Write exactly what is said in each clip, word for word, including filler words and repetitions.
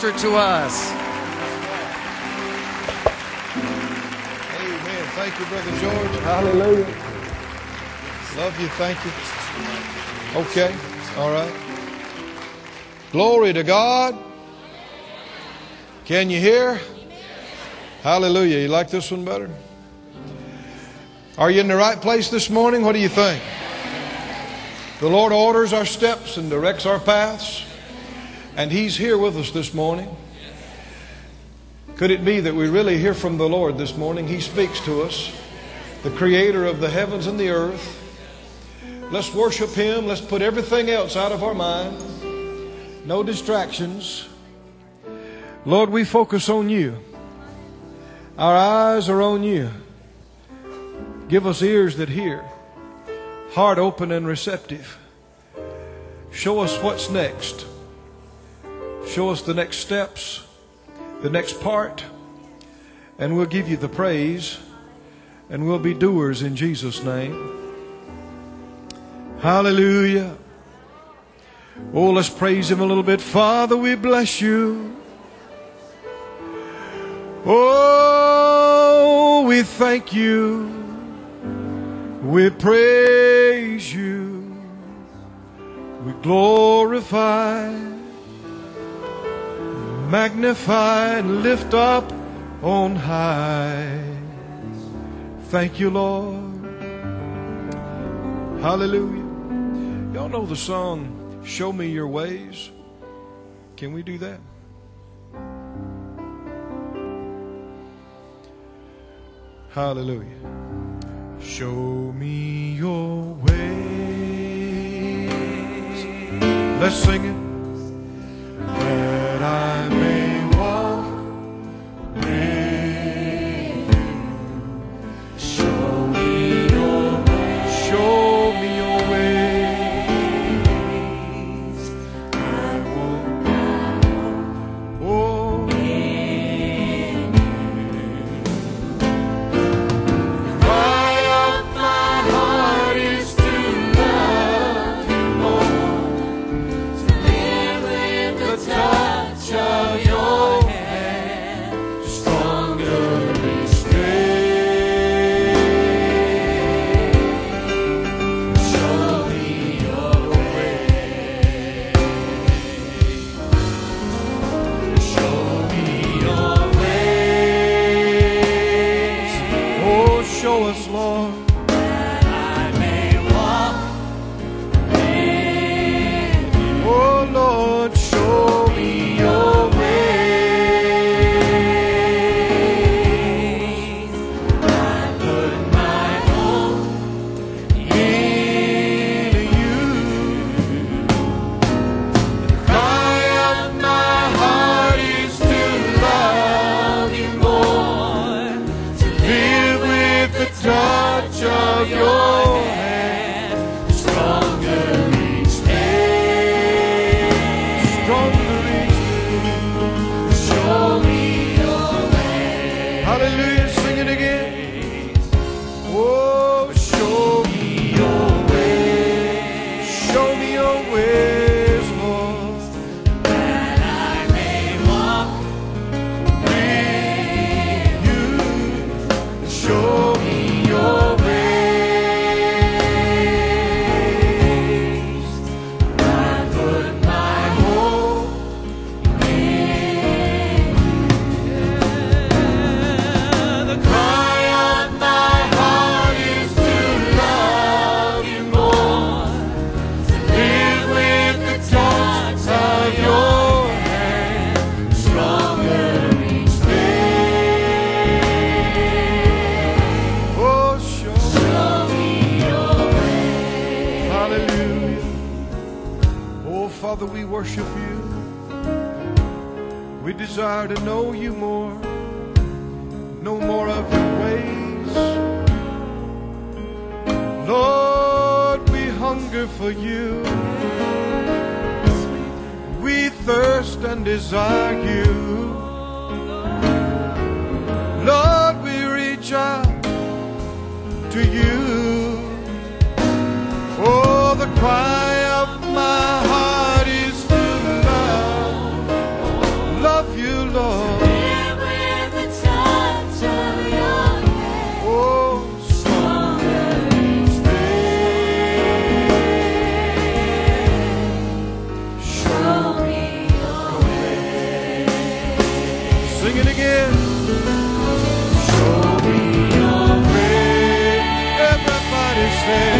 minister to us. Amen. Thank you, Brother George. Hallelujah. Love you. Thank you. Okay. All right. Glory to God. Can you hear? Hallelujah. You like this one better? Are you in the right place this morning? What do you think? The Lord orders our steps and directs our paths. And He's here with us this morning. Could it be that we really hear from the Lord this morning? He speaks to us, the Creator of the heavens and the earth. Let's worship Him. Let's put everything else out of our mind. No distractions. Lord, we focus on You. Our eyes are on You. Give us ears that hear, heart open and receptive. Show us what's next. Show us the next steps, the next part, and we'll give You the praise, and we'll be doers in Jesus' name. Hallelujah. Oh, let's praise Him a little bit. Father, we bless You. Oh, we thank You. We praise You. We glorify, magnify, and lift up on high. Thank You, Lord. Hallelujah. Y'all know the song, Show Me Your Ways? Can we do that? Hallelujah. Show me Your ways. Let's sing it. That I may walk with You. Show me Your ways. Show me Your ways. I won't know. Oh, Father, we worship You. We desire to know You more, know more of Your ways. Lord, we hunger for You. We thirst and desire You. Lord, we reach out to You. Oh, the cry of my heart is to love, love Sing it again. Show me your way. Everybody say.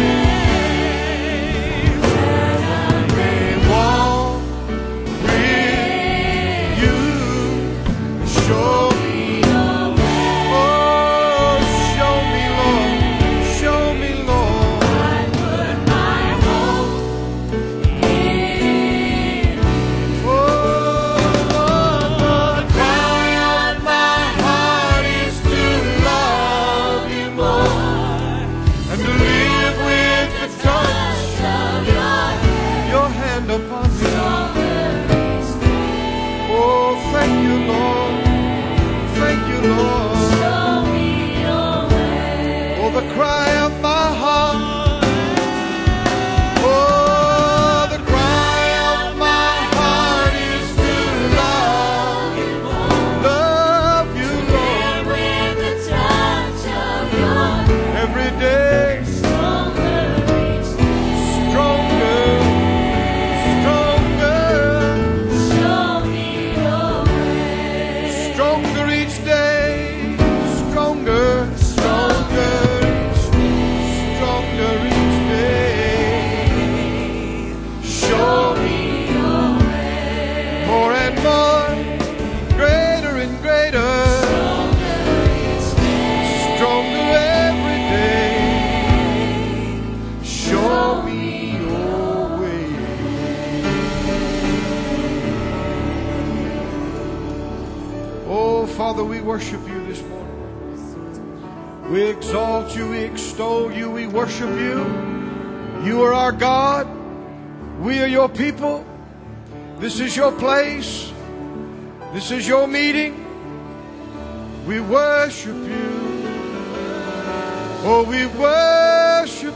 Father, we worship you this morning. We exalt you, we extol you, we worship you. You are our God. We are your people. This is your place. This is your meeting. We worship you. Oh, we worship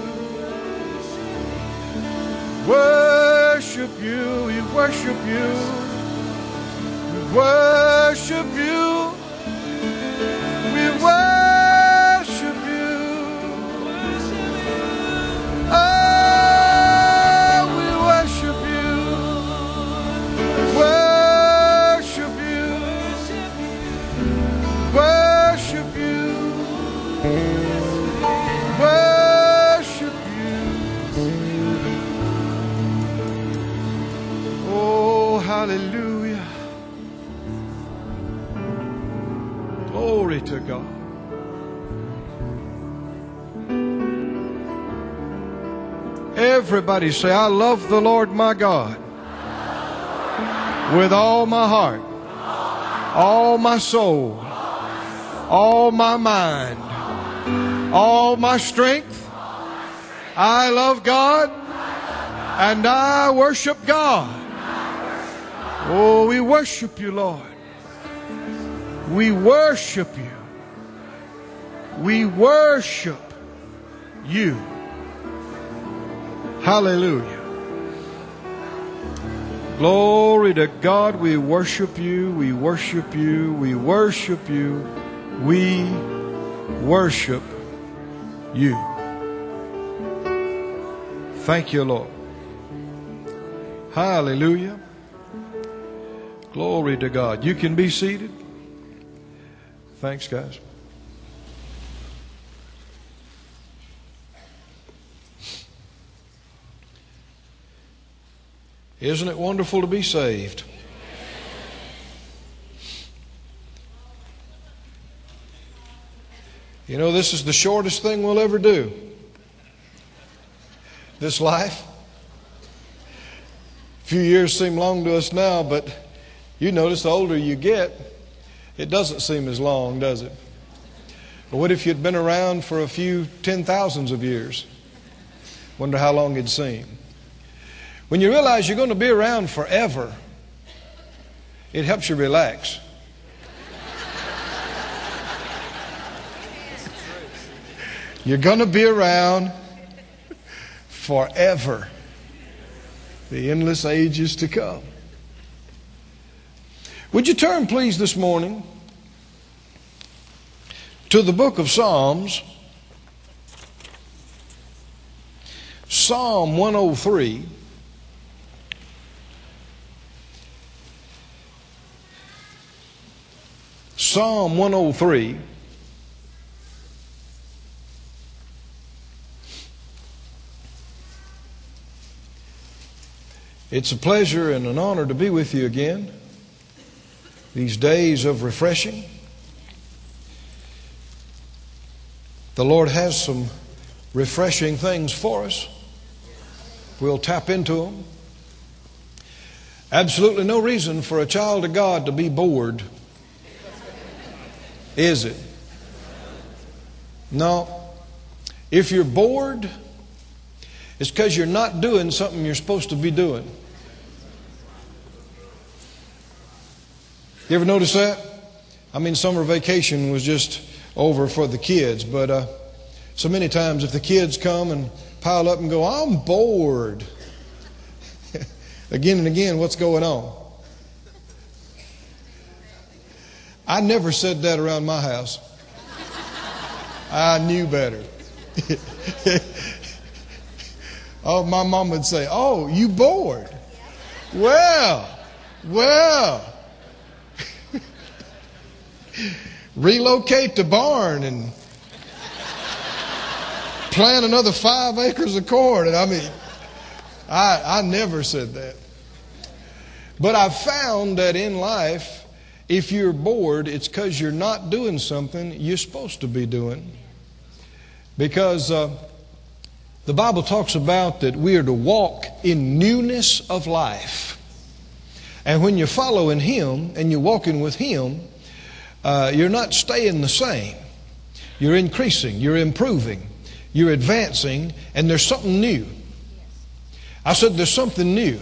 you. Worship you. We worship you. Worship you. We worship you. Oh, we worship you. Worship you. Worship you. Worship you. Oh, hallelujah. Glory to God. Everybody say, I love the Lord my God with all my heart, all my soul, all my mind, all my strength. I love God and I worship God. Oh, we worship you, Lord. We worship you. We worship you. Hallelujah. Glory to God. We worship you. We worship you. We worship you. We worship you. Thank you, Lord. Hallelujah. Glory to God. You can be seated. Thanks, guys. Isn't it wonderful to be saved? You know, this is the shortest thing we'll ever do. This life. A few years seem long to us now, but you notice the older you get, it doesn't seem as long, does it? But what if you'd been around for a few ten thousands of years? Wonder how long it'd seem. When you realize you're going to be around forever, it helps you relax. You're going to be around forever, the endless ages to come. Would you turn, please, this morning to the book of Psalms, Psalm one oh three. Psalm one oh three. It's a pleasure and an honor to be with you again. These days of refreshing. The Lord has some refreshing things for us. We'll tap into them. Absolutely no reason for a child of God to be bored, is it? No. If you're bored, it's because you're not doing something you're supposed to be doing. You ever notice that? I mean, summer vacation was just over for the kids, but uh, so many times if the kids come and pile up and go, I'm bored. Again and again, what's going on? I never said that around my house. I knew better. Oh, my mom would say, oh, you bored? Well, well. Relocate the barn and plant another five acres of corn. And I mean, I, I never said that. But I've found that in life, if you're bored, it's because you're not doing something you're supposed to be doing. Because uh, the Bible talks about that we are to walk in newness of life. And when you're following Him and you're walking with Him, uh, you're not staying the same. You're increasing, you're improving, you're advancing, and there's something new. I said there's something new.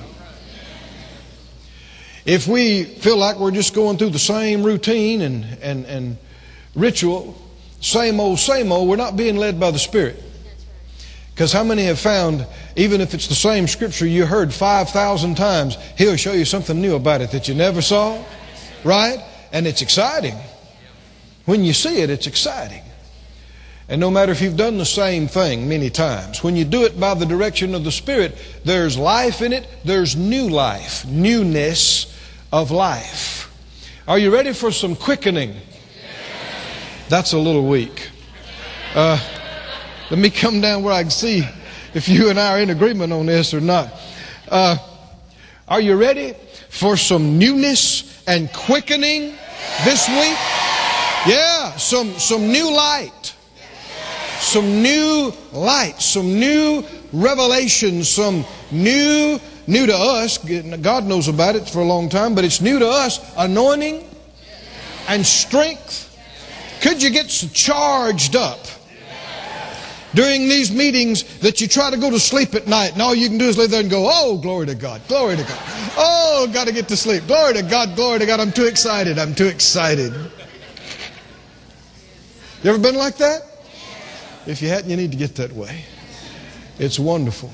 If we feel like we're just going through the same routine and, and, and ritual, same old, same old, we're not being led by the Spirit. Because how many have found, even if it's the same scripture you heard five thousand times, He'll show you something new about it that you never saw, right? And it's exciting. When you see it, it's exciting. And no matter if you've done the same thing many times, when you do it by the direction of the Spirit, there's life in it, there's new life, newness of life. Are you ready for some quickening? That's a little weak. Uh, let me come down where I can see if you and I are in agreement on this or not. Uh, are you ready for some newness and quickening this week? Yeah, some, some new light. Some new light, some new revelation, some new, new to us. God knows about it for a long time, but it's new to us. Anointing and strength. Could you get charged up during these meetings that you try to go to sleep at night and all you can do is lay there and go, oh, glory to God, glory to God. Oh, got to get to sleep. Glory to God, glory to God. I'm too excited. I'm too excited. You ever been like that? If you hadn't, you need to get that way. It's wonderful.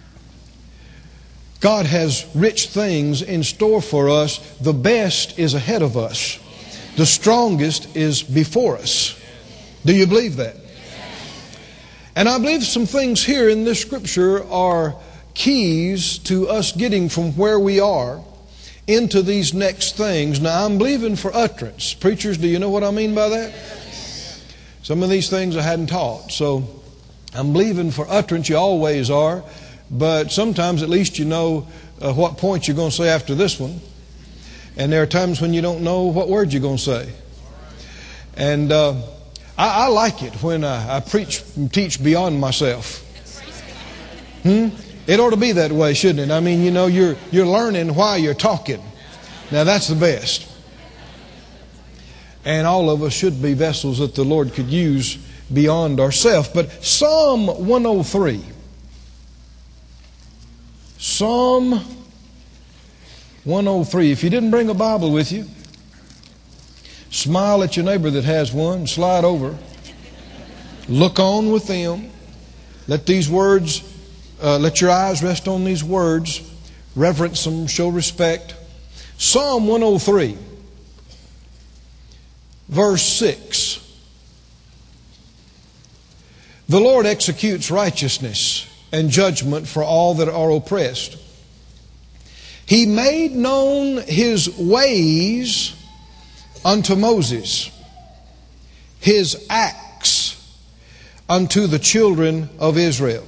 God has rich things in store for us. The best is ahead of us. The strongest is before us. Do you believe that? And I believe some things here in this scripture are keys to us getting from where we are into these next things. Now, I'm believing for utterance. Preachers, do you know what I mean by that? Some of these things I hadn't taught. So I'm believing for utterance. You always are. But sometimes at least you know uh, what point you're going to say after this one. And there are times when you don't know what word you're going to say. And uh, I, I like it when I, I preach and teach beyond myself. Hmm? It ought to be that way, shouldn't it? I mean, you know, you're, you're learning while you're talking. Now that's the best. And all of us should be vessels that the Lord could use beyond ourselves. But Psalm one oh three. Psalm one oh three. If you didn't bring a Bible with you, smile at your neighbor that has one. Slide over. Look on with them. Let these words, uh, let your eyes rest on these words. Reverence them, show respect. Psalm one oh three. Verse six. The Lord executes righteousness and judgment for all that are oppressed. He made known His ways unto Moses his acts unto the children of Israel.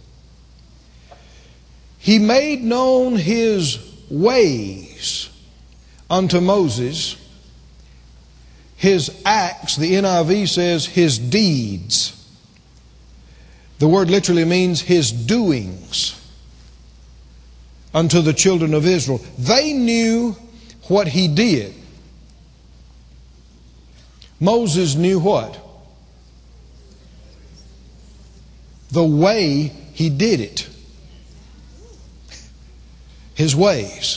He made known his ways unto Moses, his acts, the N I V says his deeds. The word literally means his doings unto the children of Israel. They knew what he did. Moses knew what? The way he did it. His ways.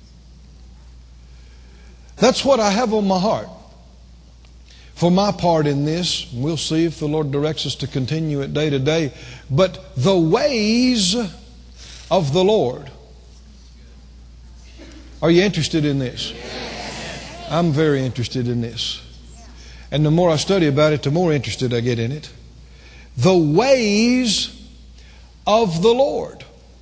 That's what I have on my heart. For my part in this, we'll see if the Lord directs us to continue it day to day. But the ways of the Lord. Are you interested in this? I'm very interested in this. And the more I study about it, the more interested I get in it. The ways of the Lord.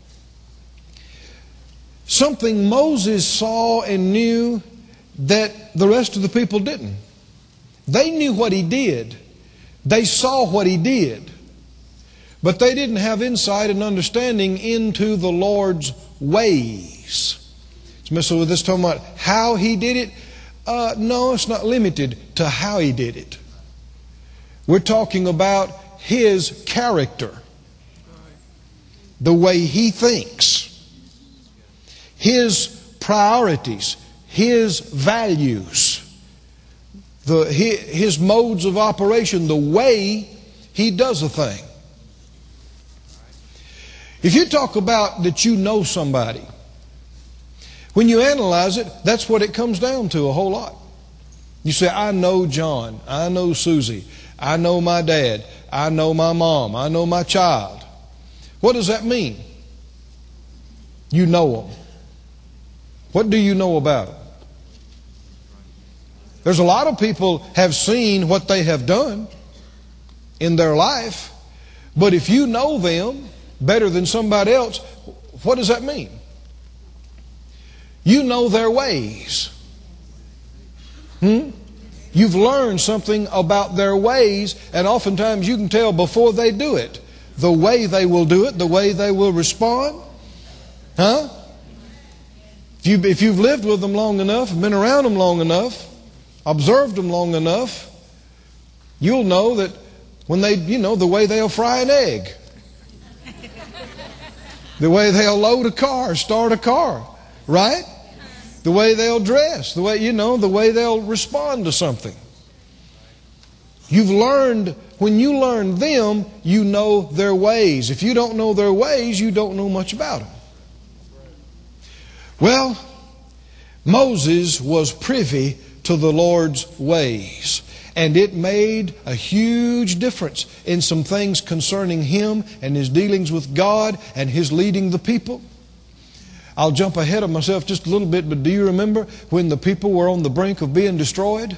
Something Moses saw and knew that the rest of the people didn't. They knew what he did. They saw what he did. But they didn't have insight and understanding into the Lord's ways. So with this talking about how he did it, uh, no, it's not limited to how he did it. We're talking about his character, the way he thinks, his priorities, his values, the his modes of operation, the way he does a thing. If you talk about that you know somebody, when you analyze it, that's what it comes down to a whole lot. You say, I know John, I know Susie, I know my dad, I know my mom, I know my child. What does that mean? You know them. What do you know about them? There's a lot of people have seen what they have done in their life, but if you know them better than somebody else, what does that mean? You know their ways. Hmm? You've learned something about their ways, and oftentimes you can tell before they do it. The way they will do it, the way they will respond. Huh? If, you, if you've lived with them long enough, been around them long enough, observed them long enough, you'll know that when they, you know, the way they'll fry an egg. The way they'll load a car, start a car. Right? The way they'll dress, the way, you know, the way they'll respond to something. You've learned, when you learn them, you know their ways. If you don't know their ways, you don't know much about them. Well, Moses was privy to the Lord's ways. And it made a huge difference in some things concerning him and his dealings with God and his leading the people. I'll jump ahead of myself just a little bit, but do you remember when the people were on the brink of being destroyed?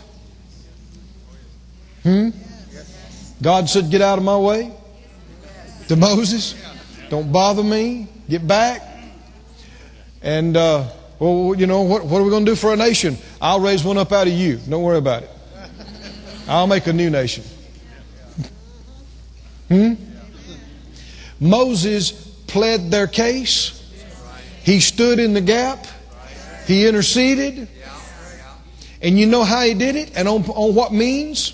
Hmm? God said, get out of my way. To Moses, don't bother me. Get back. And, uh, well, you know, what, what are we going to do for a nation? I'll raise one up out of you. Don't worry about it. I'll make a new nation. Hmm? Moses pled their case. He stood in the gap. He interceded. And you know how he did it? And on, on what means?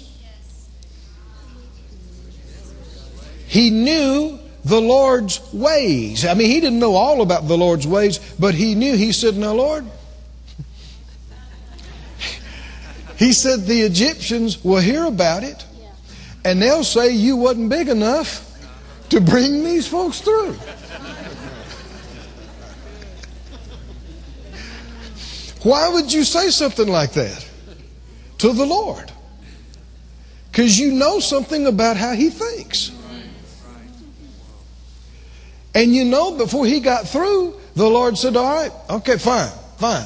He knew the Lord's ways. I mean, he didn't know all about the Lord's ways, but he knew. He said, now, Lord, he said the Egyptians will hear about it, and they'll say you wasn't big enough to bring these folks through. Why would you say something like that to the Lord? Because you know something about how he thinks. And you know before he got through, the Lord said, all right, okay, fine, fine.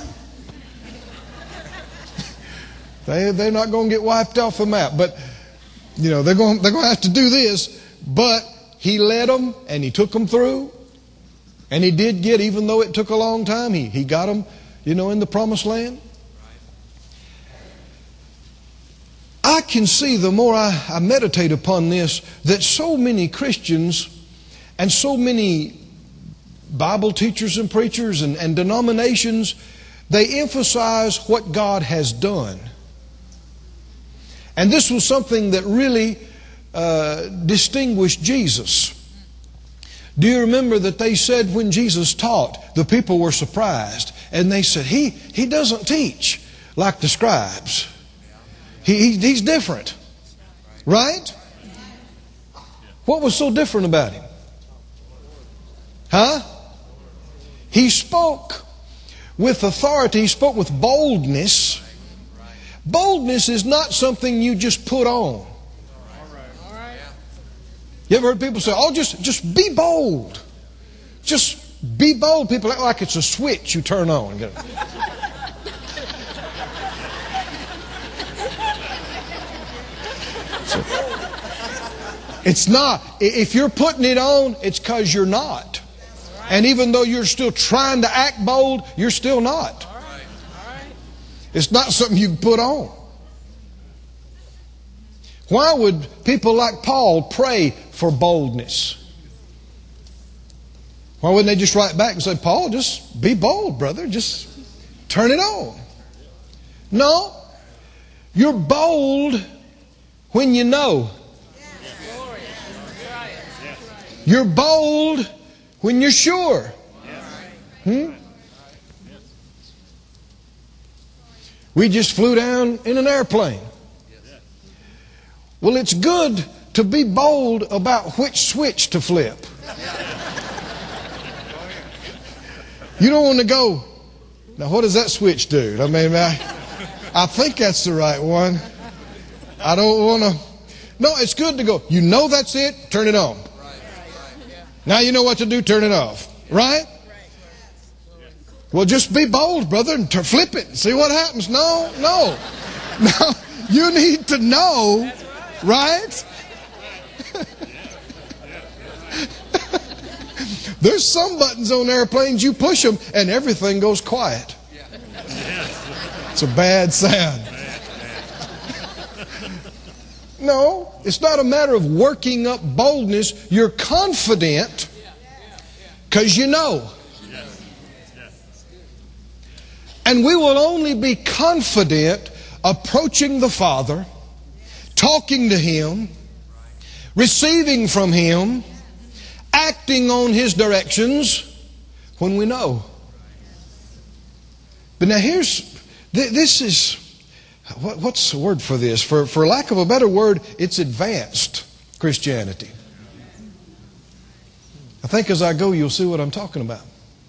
they, they're not going to get wiped off the map. But, you know, they're going, they're going to have to do this. But he led them and he took them through. And he did get, even though it took a long time, he, he got them, you know, in the promised land. I can see, the more I, I meditate upon this, that so many Christians and so many Bible teachers and preachers and, and denominations, they emphasize what God has done. And this was something that really uh, distinguished Jesus. Do you remember that they said when Jesus taught, the people were surprised. And they said, he, he doesn't teach like the scribes. He, he, he's different. Right? What was so different about him? Huh? He spoke with authority. He spoke with boldness. Boldness is not something you just put on. You ever heard people say, oh, just, just be bold. Just be bold. People act like it's a switch you turn on. So, it's not. If you're putting it on, it's because you're not. And even though you're still trying to act bold, you're still not. It's not something you can put on. Why would people like Paul pray for boldness? Why wouldn't they just write back and say, Paul, just be bold, brother. Just turn it on. No. You're bold when you know. You're bold when you're sure. Hmm? We just flew down in an airplane. Well, it's good to be bold about which switch to flip. You don't want to go, now what does that switch do? I mean, I, I think that's the right one. I don't want to. No, it's good to go. You know that's it, turn it on. Now you know what to do, turn it off. Right? Well, just be bold, brother, and flip it and see what happens. No, no. No, you need to know, right? There's some buttons on airplanes, you push them and everything goes quiet. It's a bad sound. No, it's not a matter of working up boldness. You're confident because you know. And we will only be confident approaching the Father, talking to Him, receiving from Him, acting on His directions when we know. But now here's, this is, what, what's the word for this? For, for lack of a better word, it's advanced Christianity. I think as I go, you'll see what I'm talking about.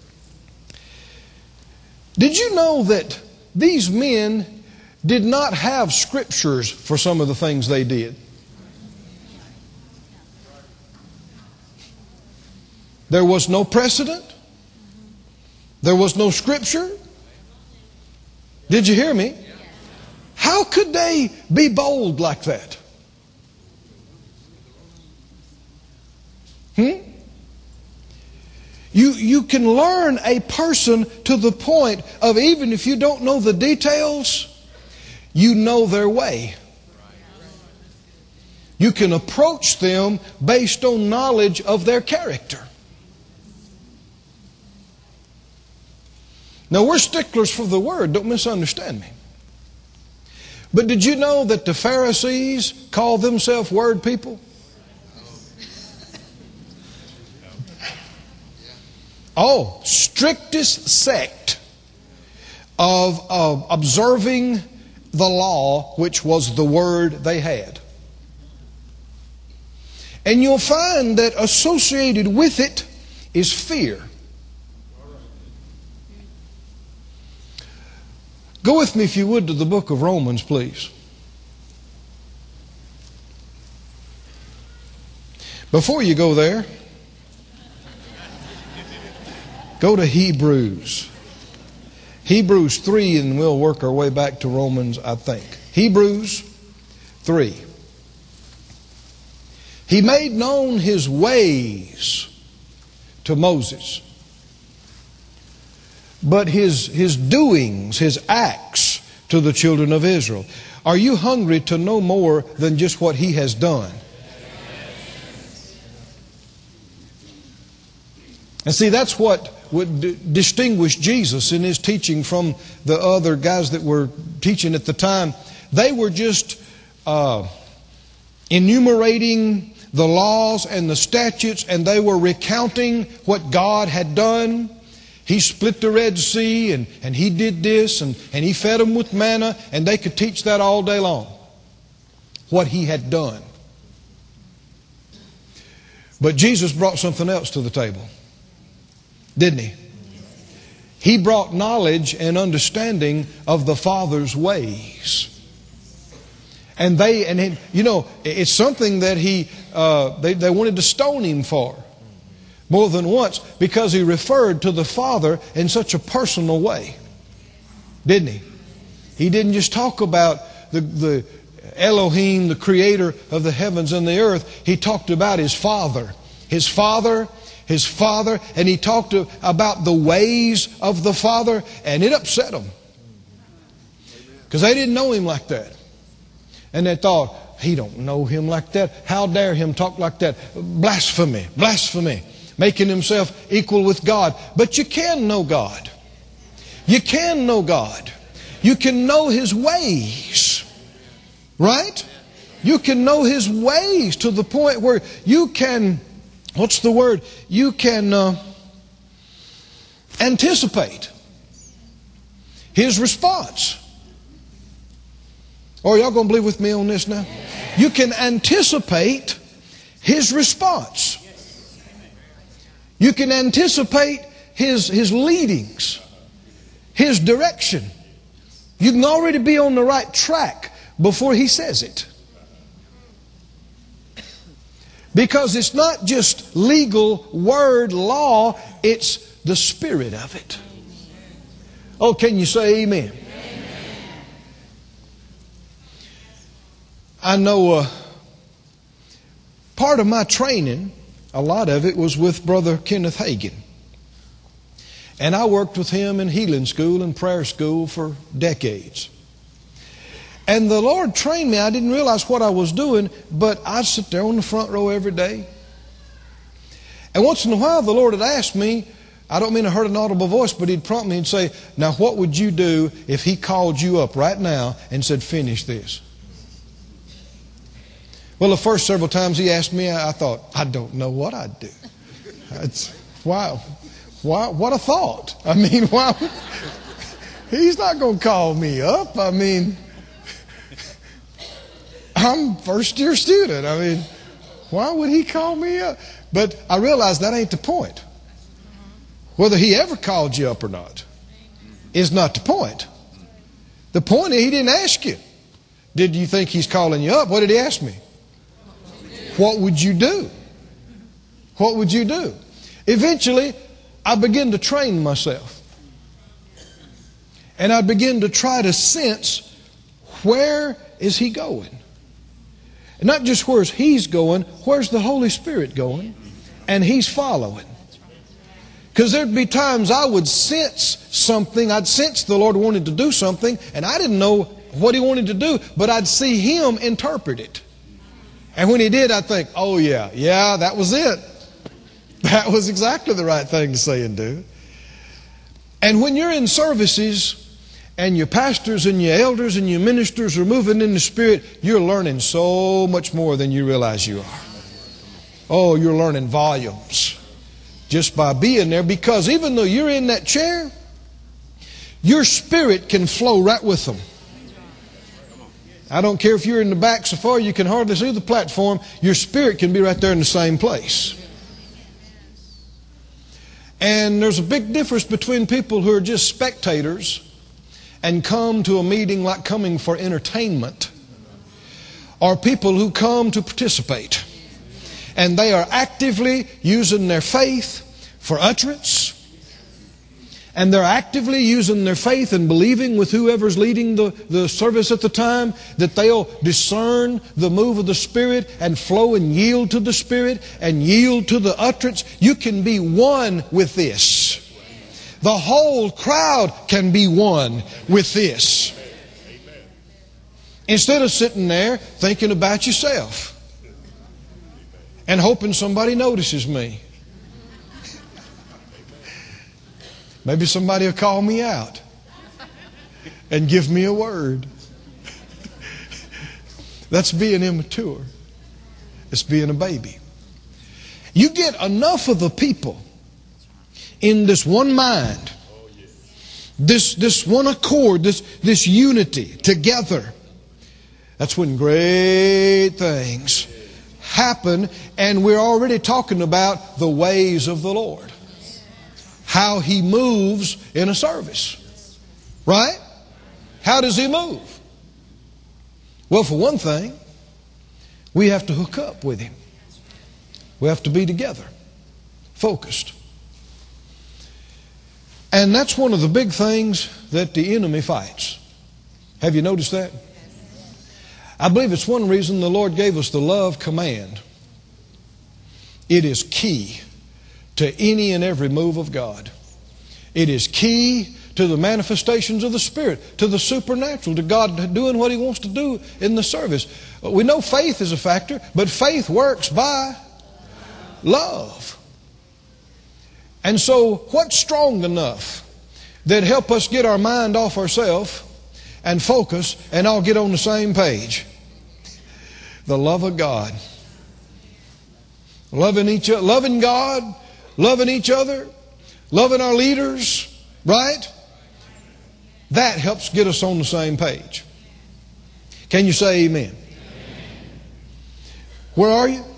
Did you know that these men did not have scriptures for some of the things they did? There was no precedent. There was no scripture. Did you hear me? How could they be bold like that? Hmm? You, you can learn a person to the point of, even if you don't know the details, you know their way. You can approach them based on knowledge of their character. Now, we're sticklers for the Word, don't misunderstand me. But did you know that the Pharisees called themselves Word people? Oh, strictest sect of, of observing the law, which was the Word they had. And you'll find that associated with it is fear. Go with me, if you would, to the book of Romans, please. Before you go there, go to Hebrews. Hebrews three, and we'll work our way back to Romans, I think. Hebrews three. He made known His ways to Moses, but his, his doings, His acts, to the children of Israel. Are you hungry to know more than just what He has done? And see, that's what would d- distinguish Jesus in His teaching from the other guys that were teaching at the time. They were just uh, enumerating the laws and the statutes, and they were recounting what God had done. He split the Red Sea, and, and He did this, and, and He fed them with manna, and they could teach that all day long, what He had done. But Jesus brought something else to the table, didn't He? He brought knowledge and understanding of the Father's ways. And they, and it, you know, it's something that he, uh, they, they wanted to stone Him for more than once, because He referred to the Father in such a personal way, didn't He? He didn't just talk about the, the Elohim, the Creator of the heavens and the earth. He talked about His Father, His Father, His Father, and He talked to, about the ways of the Father, and it upset them because they didn't know Him like that. And they thought, He don't know Him like that. How dare Him talk like that? Blasphemy, blasphemy. Making Himself equal with God. But you can know God. You can know God. You can know His ways. Right? You can know His ways to the point where you can, what's the word? You can uh, anticipate His response. Or y'all going to believe with me on this now? You can anticipate His response. You can anticipate His, His leadings, His direction. You can already be on the right track before He says it. Because it's not just legal word law, it's the spirit of it. Oh, can you say amen? I know uh, part of my training, a lot of it was with Brother Kenneth Hagin. And I worked with him in healing school and prayer school for decades. And the Lord trained me. I didn't realize what I was doing, but I'd sit there on the front row every day. And once in a while the Lord had asked me, I don't mean I heard an audible voice, but He'd prompt me and say, now what would you do if He called you up right now and said, finish this? Well, the first several times He asked me, I thought, I don't know what I'd do. It's, wow. Why, what a thought. I mean, why? He's not going to call me up. I mean, I'm first year student. I mean, why would He call me up? But I realized that ain't the point. Whether He ever called you up or not is not the point. The point is He didn't ask you. Did you think He's calling you up? What did He ask me? What would you do? What would you do? Eventually, I began to train myself. And I began to try to sense, where is He going? And not just where's He's going, where's the Holy Spirit going? And He's following. Because there'd be times I would sense something, I'd sense the Lord wanted to do something, and I didn't know what He wanted to do, but I'd see Him interpret it. And when He did, I'd think, oh yeah, yeah, that was it. That was exactly the right thing to say and do. And when you're in services and your pastors and your elders and your ministers are moving in the Spirit, you're learning so much more than you realize you are. Oh, you're learning volumes just by being there, because even though you're in that chair, your spirit can flow right with them. I don't care if you're in the back so far you can hardly see the platform, your spirit can be right there in the same place. And there's a big difference between people who are just spectators and come to a meeting like coming for entertainment, or people who come to participate. And they are actively using their faith for utterance. And they're actively using their faith and believing with whoever's leading the, the service at the time that they'll discern the move of the Spirit and flow and yield to the Spirit and yield to the utterance. You can be one with this. The whole crowd can be one with this. Instead of sitting there thinking about yourself and hoping somebody notices me. Maybe somebody will call me out and give me a word. That's being immature. It's being a baby. You get enough of the people in this one mind, this, this one accord, this, this unity together. That's when great things happen, and we're already talking about the ways of the Lord. How He moves in a service. Right? How does He move? Well, for one thing, we have to hook up with Him. We have to be together, focused. And that's one of the big things that the enemy fights. Have you noticed that? I believe it's one reason the Lord gave us the love command. It is key to any and every move of God. It is key to the manifestations of the Spirit, to the supernatural, to God doing what He wants to do in the service. We know faith is a factor, but faith works by love. And so what's strong enough that help us get our mind off ourselves and focus and all get on the same page? The love of God. Loving each other, loving God, loving each other, loving our leaders, right? That helps get us on the same page. Can you say amen? Where are you?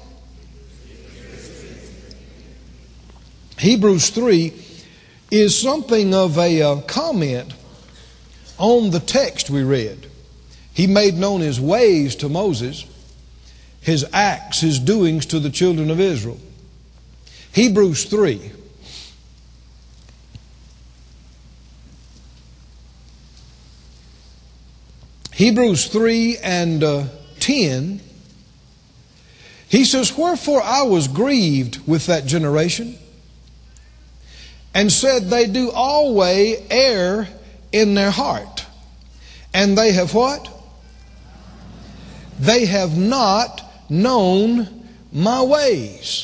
Hebrews three is something of a uh, comment on the text we read. He made known His ways to Moses, His acts, His doings to the children of Israel. Hebrews three. Hebrews three and uh, ten. He says, "Wherefore I was grieved with that generation, and said, they do always err in their heart. And they have what? They have not known my ways."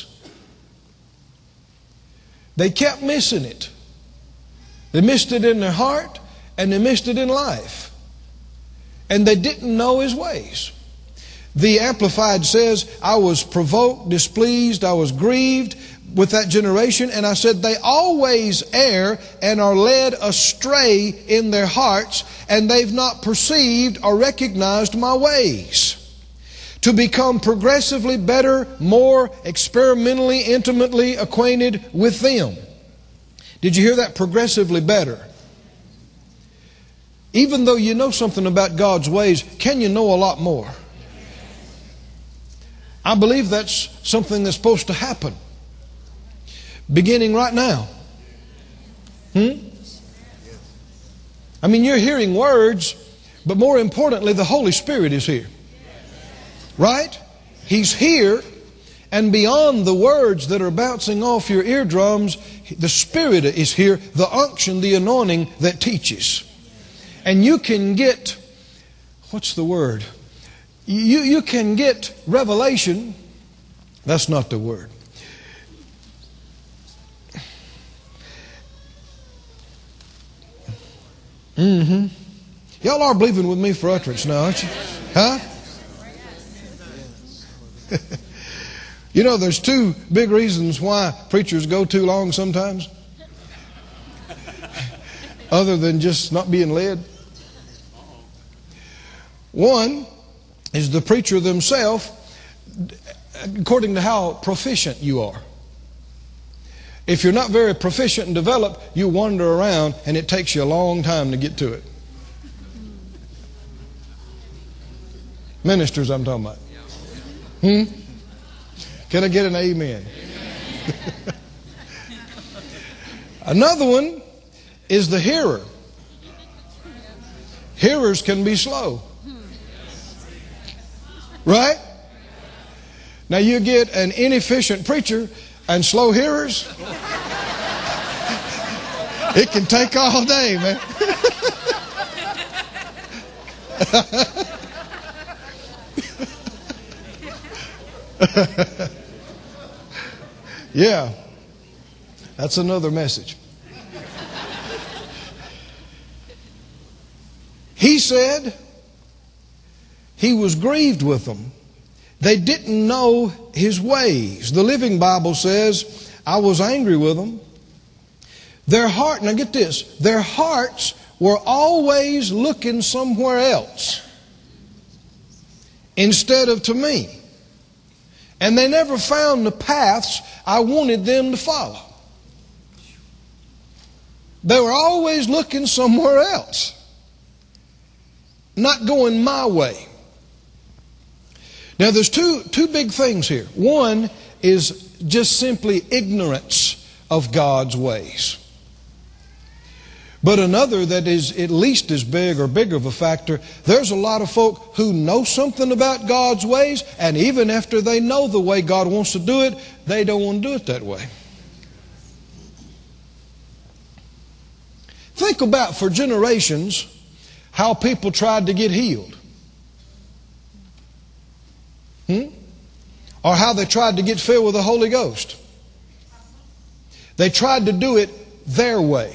They kept missing it. They missed it in their heart, and they missed it in life. And they didn't know His ways. The Amplified says, I was provoked, displeased, I was grieved with that generation, and I said, they always err and are led astray in their hearts, and they've not perceived or recognized my ways. To become progressively better, more experimentally, intimately acquainted with them. Did you hear that? Progressively better. Even though you know something about God's ways, can you know a lot more? I believe that's something that's supposed to happen. Beginning right now. Hmm? I mean, you're hearing words, but more importantly, the Holy Spirit is here. Right? He's here, and beyond the words that are bouncing off your eardrums, the Spirit is here, the unction, the anointing that teaches. And you can get, what's the word? You, you can get revelation. That's not the word. Mm-hmm. Y'all are believing with me for utterance now, aren't you? Huh? You know, there's two big reasons why preachers go too long sometimes. Other than just not being led. One is the preacher themselves, according to how proficient you are. If you're not very proficient and developed, you wander around and it takes you a long time to get to it. Ministers, I'm talking about. Hmm? Can I get an amen? Amen. Another one is the hearer. Hearers can be slow. Right? Now you get an inefficient preacher and slow hearers. It can take all day, man. Yeah, that's another message. He said he was grieved with them. They didn't know his ways. The Living Bible says, I was angry with them. Their heart, now get this, their hearts were always looking somewhere else instead of to me. And they never found the paths I wanted them to follow. They were always looking somewhere else, not going my way. Now there's two, two big things here. One is just simply ignorance of God's ways. But another that is at least as big or bigger of a factor, there's a lot of folk who know something about God's ways, and even after they know the way God wants to do it, they don't want to do it that way. Think about for generations how people tried to get healed. Hmm? Or how they tried to get filled with the Holy Ghost. They tried to do it their way.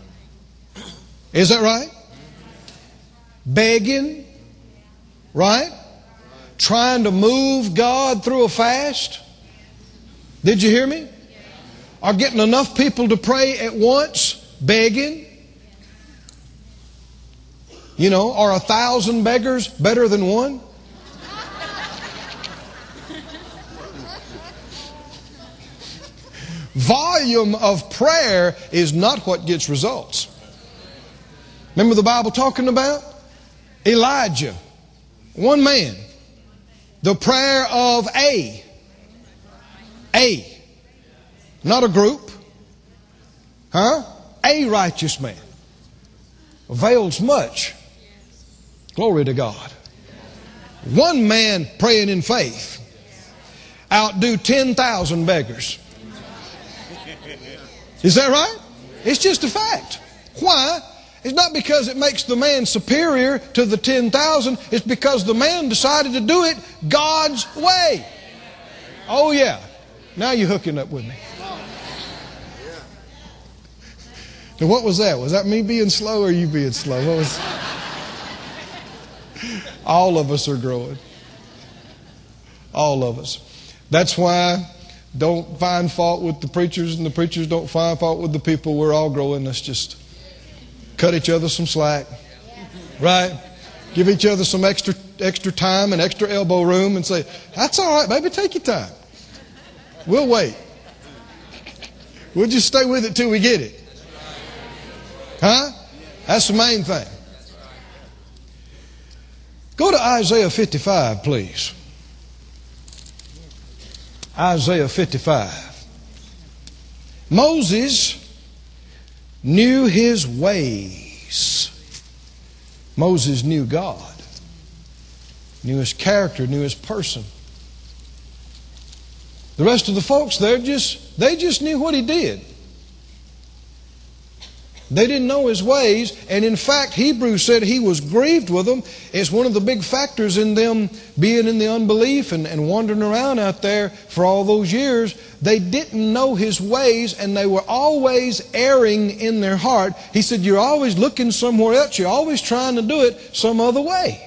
Is that right? Begging, right? Trying to move God through a fast. Did you hear me? Or getting enough people to pray at once, begging. You know, are a thousand beggars better than one? Volume of prayer is not what gets results. Remember the Bible talking about? Elijah, one man. The prayer of a. A. Not a group. Huh? A righteous man. Avails much. Glory to God. One man praying in faith outdo ten thousand beggars. Is that right? It's just a fact. Why? It's not because it makes the man superior to the ten thousand. It's because the man decided to do it God's way. Oh yeah. Now you're hooking up with me. Now what was that? Was that me being slow or you being slow? What was... All of us are growing. All of us. That's why don't find fault with the preachers and the preachers don't find fault with the people. We're all growing. Let's just cut each other some slack. Right? Give each other some extra extra time and extra elbow room and say, that's all right, baby, take your time. We'll wait. We'll just stay with it till we get it. Huh? That's the main thing. Go to Isaiah fifty-five, please. Isaiah fifty-five. Moses knew his ways. Moses knew God. Knew his character, knew his person. The rest of the folks there just, they just knew what he did. They didn't know his ways, and in fact, Hebrews said he was grieved with them. It's one of the big factors in them being in the unbelief and, and wandering around out there for all those years. They didn't know his ways, and they were always erring in their heart. He said, you're always looking somewhere else. You're always trying to do it some other way.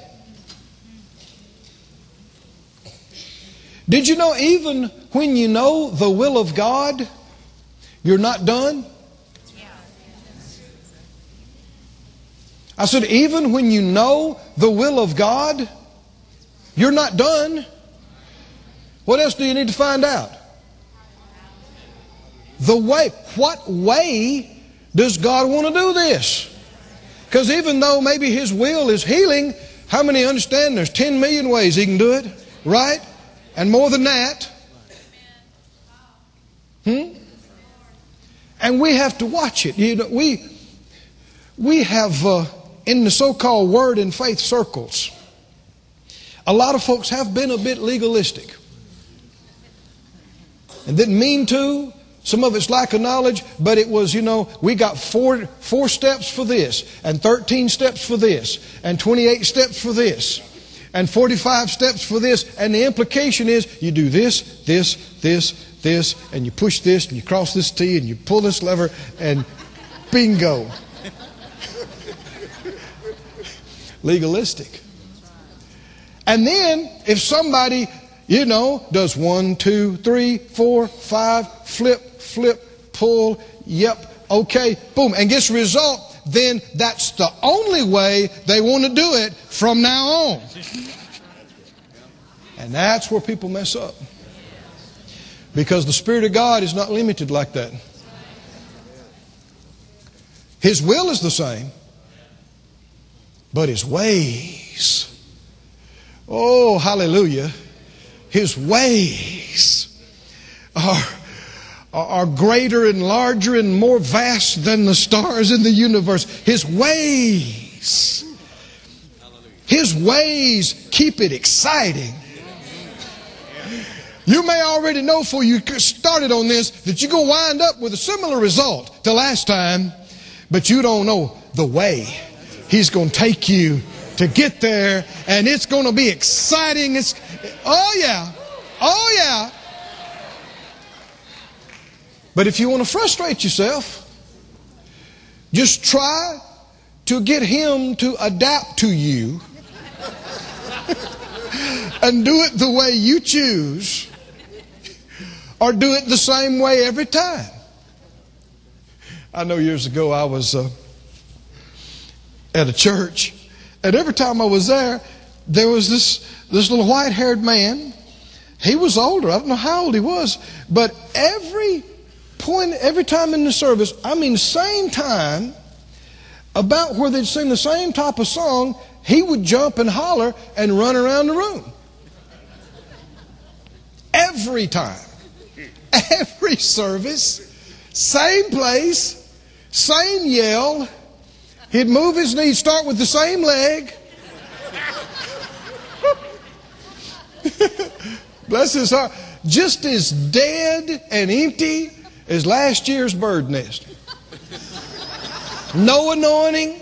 Did you know even when you know the will of God, you're not done? I said, even when you know the will of God, you're not done. What else do you need to find out? The way. What way does God want to do this? Because even though maybe His will is healing, how many understand there's ten million ways He can do it? Right? And more than that. Hmm? And we have to watch it. You know, we, we have... Uh, in the so-called word and faith circles, a lot of folks have been a bit legalistic. And didn't mean to. Some of it's lack of knowledge, but it was, you know, we got four, four steps for this, and thirteen steps for this, and twenty-eight steps for this. and forty-five steps for this. And the implication is you do this, this, this, this, and you push this, and you cross this T, and you pull this lever, and bingo. Legalistic. And then if somebody, you know, does one, two, three, four, five, flip, flip, pull, yep, okay, boom, and gets a result, then that's the only way they want to do it from now on. And that's where people mess up. Because the Spirit of God is not limited like that. His will is the same, but His ways, oh, hallelujah, His ways are, are greater and larger and more vast than the stars in the universe. His ways, His ways keep it exciting. You may already know before you started on this that you're going to wind up with a similar result to last time, but you don't know the way He's going to take you to get there, and it's going to be exciting. It's, oh yeah, oh yeah. But if you want to frustrate yourself, just try to get Him to adapt to you and do it the way you choose, or do it the same way every time. I know years ago I was uh, at a church, and every time I was there, there was this, this little white-haired man. He was older. I don't know how old he was, but every point, every time in the service, I mean same time, about where they'd sing the same type of song, he would jump and holler and run around the room. Every time. Every service. Same place. Same yell. He'd move his knee, start with the same leg. Bless his heart. Just as dead and empty as last year's bird nest. No anointing.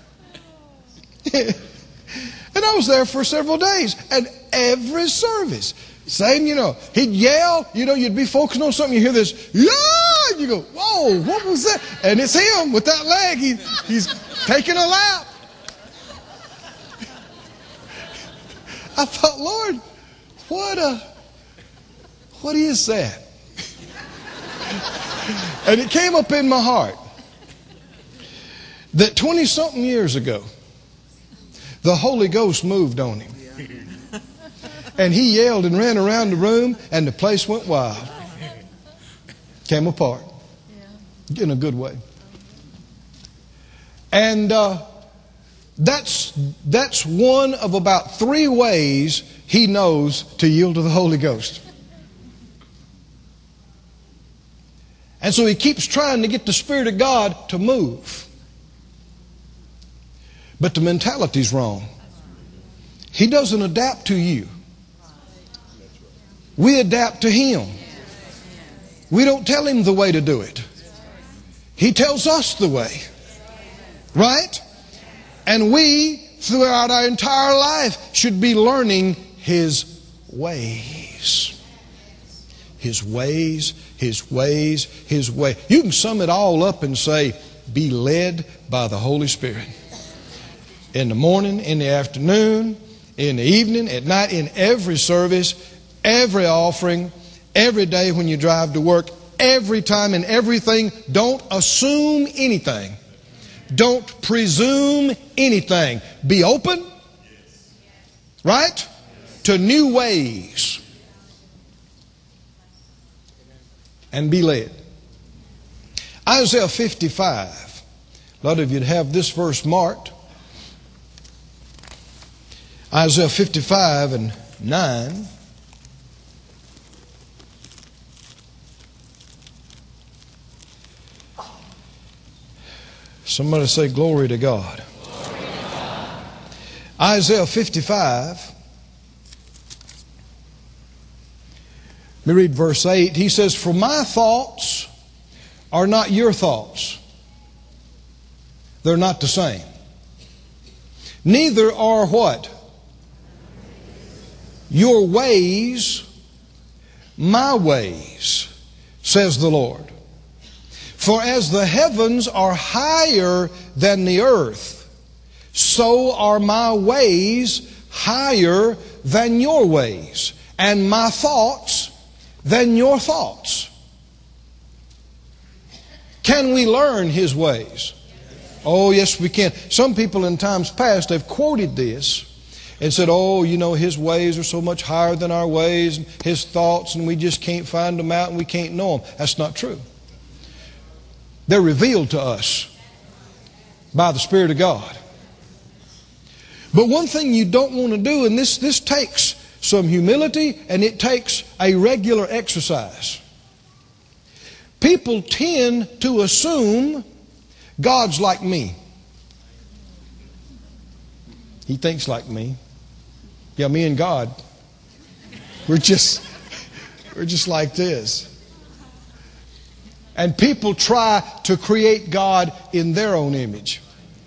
And I was there for several days. And every service, same, you know, he'd yell, you know, you'd be focusing on something, you hear this, yeah, and you go, whoa, what was that? And it's him with that leg. He, he's taking a lap. I thought, Lord, what a, what is that? And it came up in my heart that twenty-something years ago, the Holy Ghost moved on him. And he yelled and ran around the room, and the place went wild. Came apart. In a good way. And uh, that's, that's one of about three ways he knows to yield to the Holy Ghost. And so he keeps trying to get the Spirit of God to move. But the mentality's wrong. He doesn't adapt to you. We adapt to Him. We don't tell Him the way to do it. He tells us the way. Right? And we, throughout our entire life, should be learning His ways. His ways, His ways, His way. You can sum it all up and say, be led by the Holy Spirit. In the morning, in the afternoon, in the evening, at night, in every service, every offering, every day when you drive to work, every time and everything. Don't assume anything. Don't presume anything. Be open, right, to new ways. And be led. Isaiah fifty-five. A lot of you'd have this verse marked. Isaiah fifty-five and nine. Somebody say glory to God. Glory to God. Isaiah fifty-five. Let me read verse eight. He says, for my thoughts are not your thoughts. They're not the same. Neither are what? your ways my ways, says the Lord. For as the heavens are higher than the earth, so are my ways higher than your ways, and my thoughts than your thoughts. Can we learn His ways? Oh, yes, we can. Some people in times past have quoted this and said, oh, you know, His ways are so much higher than our ways, and His thoughts, and we just can't find them out and we can't know them. That's not true. They're revealed to us by the Spirit of God. But one thing you don't want to do, and this, this takes some humility and it takes a regular exercise. People tend to assume God's like me. He thinks like me. Yeah, me and God, we're just, we're just like this. And people try to create God in their own image.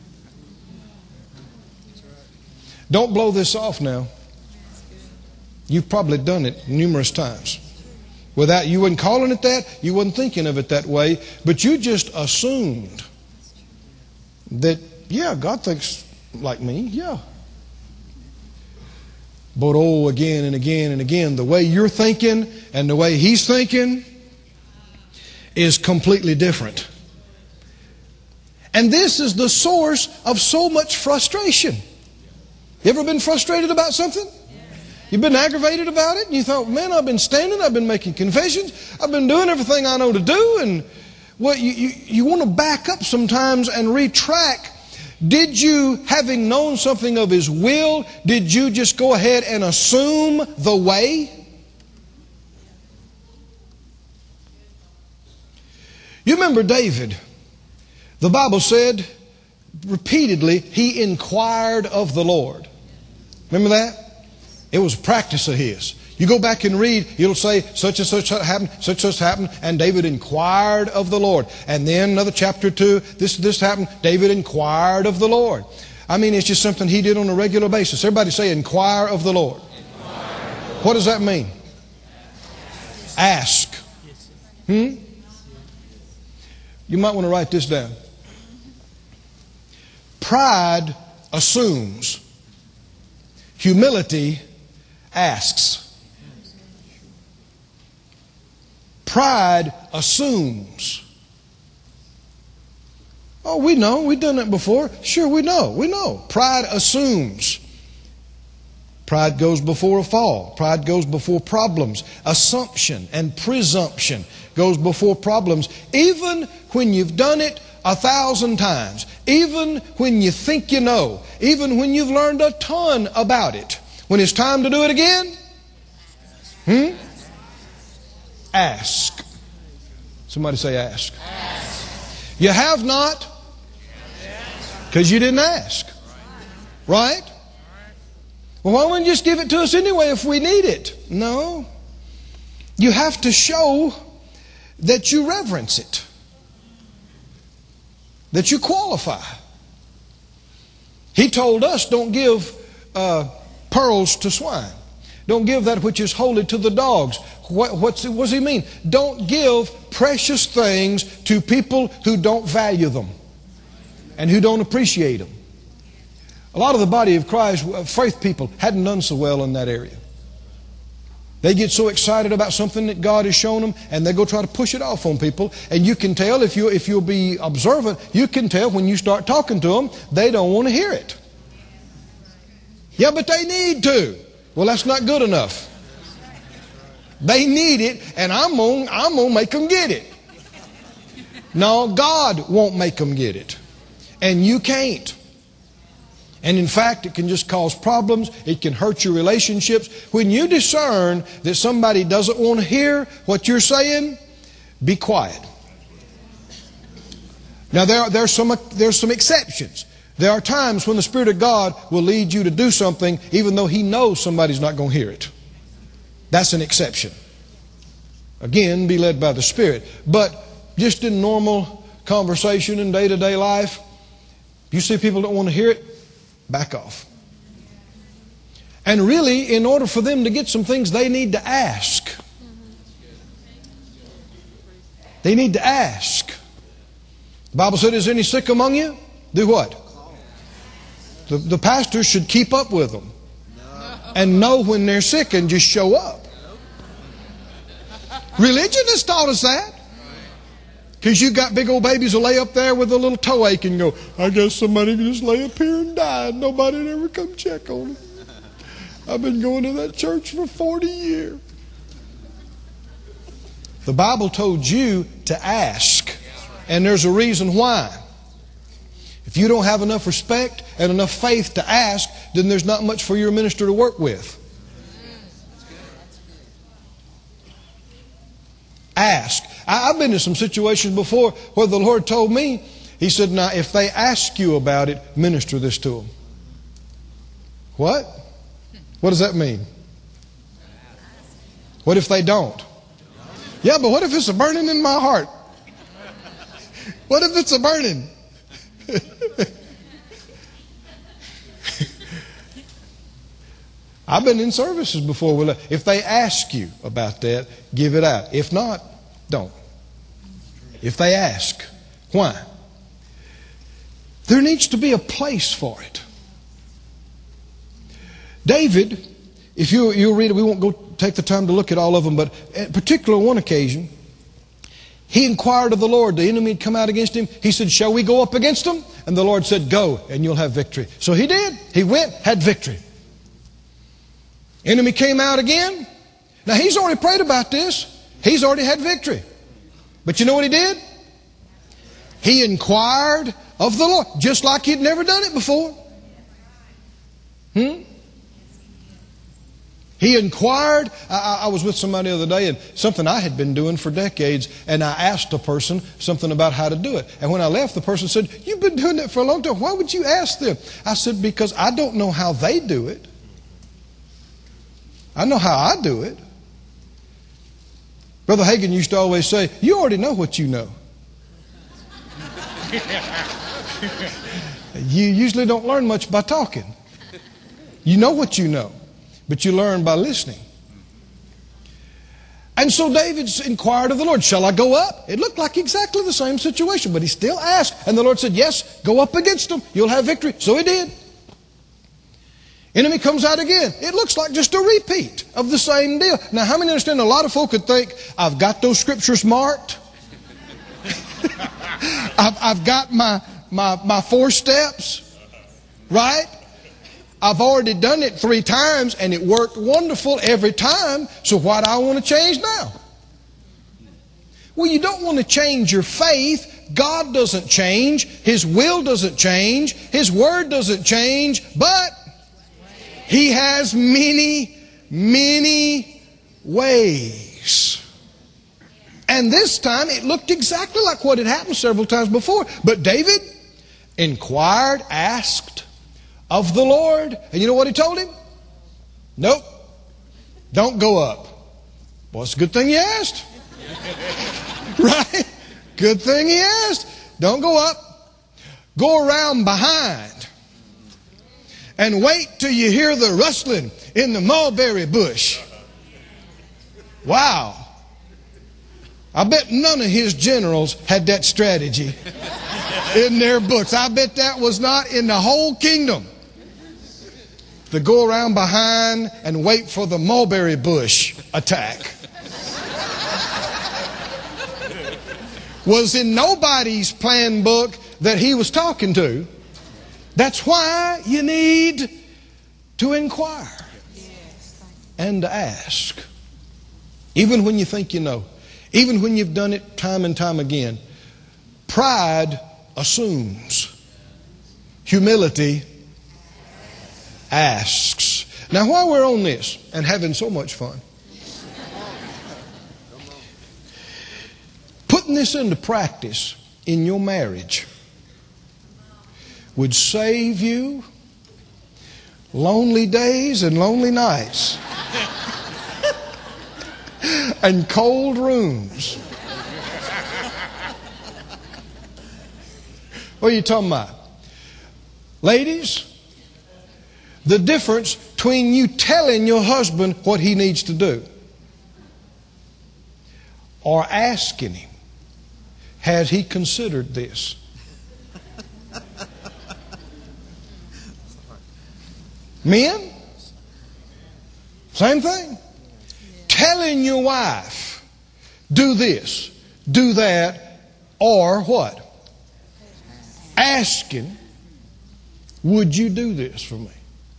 Don't blow this off now. You've probably done it numerous times. Without, you wasn't calling it that, you wasn't thinking of it that way, but you just assumed that, yeah, God thinks like me, yeah. But oh, again and again and again, the way you're thinking and the way He's thinking is completely different. And this is the source of so much frustration. You ever been frustrated about something? You've been aggravated about it, and you thought, man, I've been standing, I've been making confessions, I've been doing everything I know to do, and well, you, you, you want to back up sometimes and retract. Did you, having known something of His will, did you just go ahead and assume the way? You remember David. The Bible said repeatedly, he inquired of the Lord. Remember that? It was a practice of his. You go back and read, it'll say such and such happened, such and such happened, and David inquired of the Lord. And then another chapter two, this this happened, David inquired of the Lord. I mean, it's just something he did on a regular basis. Everybody say, inquire of the Lord. What does that mean? Ask. Hmm? You might want to write this down. Pride assumes. Humility asks. Pride assumes. Oh, we know. We've done that before. Sure, we know. We know. Pride assumes. Pride goes before a fall. Pride goes before problems. Assumption and presumption goes before problems. Even when you've done it a thousand times. Even when you think you know. Even when you've learned a ton about it. When it's time to do it again, hmm? Ask. Somebody say ask. Ask. You have not because you didn't ask. Right? Well, why wouldn't you just give it to us anyway if we need it? No. You have to show that you reverence it. That you qualify. He told us don't give uh, pearls to swine. Don't give that which is holy to the dogs. What, what's, what does he mean? Don't give precious things to people who don't value them and who don't appreciate them. A lot of the body of Christ, faith people, hadn't done so well in that area. They get so excited about something that God has shown them, and they go try to push it off on people. And you can tell, if, you, if you'll be observant, you can tell when you start talking to them, they don't want to hear it. Yeah, but they need to. Well, that's not good enough. They need it, and I'm going I'm going to make them get it. No, God won't make them get it. And you can't. And in fact, it can just cause problems. It can hurt your relationships. When you discern that somebody doesn't want to hear what you're saying, be quiet. Now, there, there's some, there's some exceptions. There are times when the Spirit of God will lead you to do something even though He knows somebody's not going to hear it. That's an exception. Again, be led by the Spirit. But just in normal conversation and day-to-day life, you see people don't want to hear it, back off. And really, in order for them to get some things, they need to ask. They need to ask. The Bible said, is any sick among you? Do what? The, the pastor should keep up with them and know when they're sick and just show up. Religion has taught us that. Because you got big old babies who lay up there with a little toe ache and go, I guess somebody can just lay up here and die and nobody would ever come check on them. I've been going to that church for forty years. The Bible told you to ask. And there's a reason why. If you don't have enough respect and enough faith to ask, then there's not much for your minister to work with. Ask. I, I've been in some situations before where the Lord told me, He said, now if they ask you about it, minister this to them. What? What does that mean? What if they don't? Yeah, but what if it's a burning in my heart? What if it's a burning? I've been in services before where if they ask you about that, give it out. If not, don't. If they ask. Why? There needs to be a place for it. David, if you, you'll read it, we won't go take the time to look at all of them, but at particular one occasion, he inquired of the Lord. The enemy had come out against him. He said, shall we go up against them? And the Lord said, go, and you'll have victory. So he did. He went, had victory. Enemy came out again. Now he's already prayed about this. He's already had victory. But you know what he did? He inquired of the Lord, just like he'd never done it before. Hmm? He inquired. I, I was with somebody the other day, and something I had been doing for decades, and I asked a person something about how to do it. And when I left, the person said, you've been doing that for a long time. Why would you ask them? I said, because I don't know how they do it. I know how I do it. Brother Hagin used to always say, you already know what you know. You usually don't learn much by talking. You know what you know, but you learn by listening. And so David inquired of the Lord, shall I go up? It looked like exactly the same situation, but he still asked. And the Lord said, yes, go up against them. You'll have victory. So he did. Enemy comes out again. It looks like just a repeat of the same deal. Now, how many understand a lot of folk could think, I've got those scriptures marked. I've, I've got my, my, my four steps, right? I've already done it three times and it worked wonderful every time. So why do I want to change now? Well, you don't want to change your faith. God doesn't change. His will doesn't change. His word doesn't change. But He has many, many ways. And this time it looked exactly like what had happened several times before. But David inquired, asked of the Lord. And you know what he told him? Nope. Don't go up. Well, it's a good thing he asked. Right? Good thing he asked. Don't go up. Go around behind. And wait till you hear the rustling in the mulberry bush. Wow. I bet none of his generals had that strategy in their books. I bet that was not in the whole kingdom. To go around behind and wait for the mulberry bush attack. Was in nobody's plan book that he was talking to. That's why you need to inquire and to ask. Even when you think you know. Even when you've done it time and time again. Pride assumes. Humility asks. Now while we're on this and having so much fun, putting this into practice in your marriage would save you lonely days and lonely nights and cold rooms. What are you talking about? Ladies, the difference between you telling your husband what he needs to do or asking him, has he considered this? Men, same thing. Telling your wife, do this, do that, or what? Asking, would you do this for me?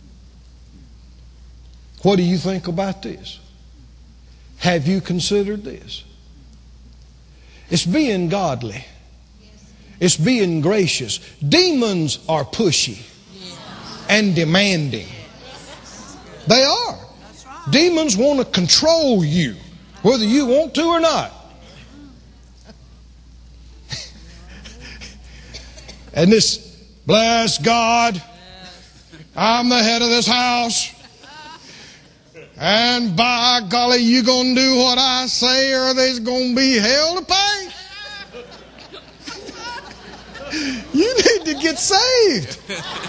What do you think about this? Have you considered this? It's being godly. It's being gracious. Demons are pushy and demanding. They are. Demons want to control you, whether you want to or not. And this, bless God, I'm the head of this house. And by golly, you going to do what I say or there's going to be hell to pay. You need to get saved.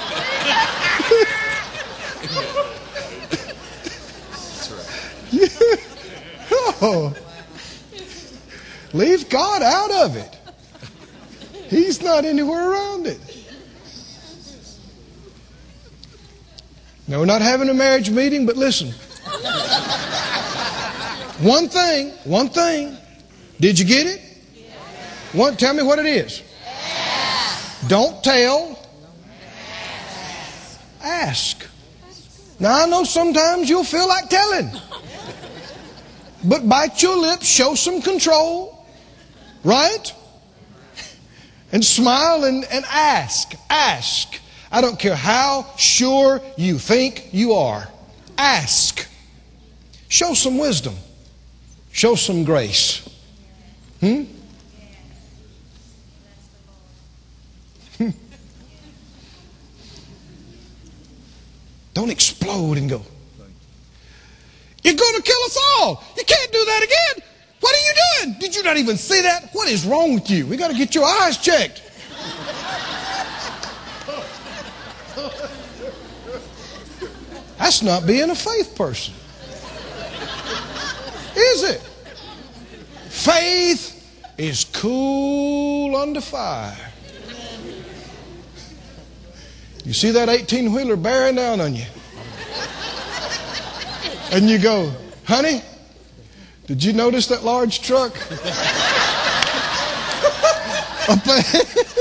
Oh, leave God out of it. He's not anywhere around it. No, we're not having a marriage meeting, but listen. One thing, one thing. Did you get it? One, tell me what it is. Don't tell. Ask. Now, I know sometimes you'll feel like telling. But bite your lips, show some control. Right? And smile and, and ask. Ask. I don't care how sure you think you are. Ask. Show some wisdom. Show some grace. Hmm? Don't explode and go, you're going to kill us all. You can't do that again. What are you doing? Did you not even see that? What is wrong with you? We got to get your eyes checked. That's not being a faith person. Is it? Faith is cool under fire. You see that eighteen-wheeler bearing down on you. And you go, honey, did you notice that large truck? Up there?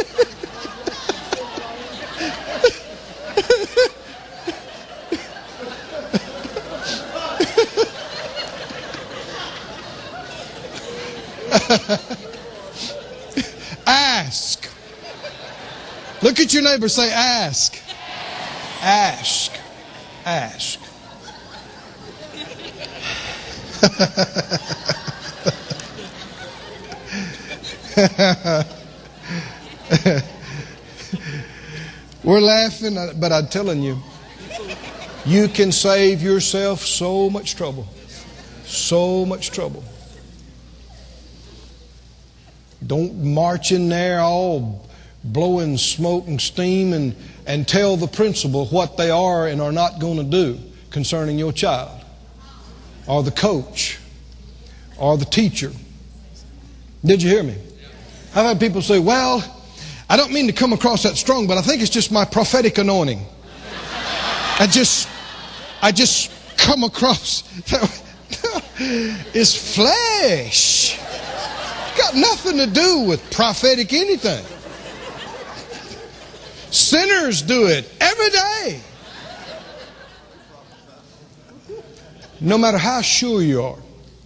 Ask. Look at your neighbor, say ask. Ask. Ask. We're laughing, but I'm telling you, you can save yourself so much trouble. So much trouble. Don't march in there all blowing smoke and steam and, and tell the principal what they are and are not going to do concerning your child, or the coach, or the teacher. Did you hear me? I've had people say, well, I don't mean to come across that strong, but I think it's just my prophetic anointing. I just, I just come across. It's flesh. Got nothing to do with prophetic anything. Sinners do it every day. No matter how sure you are,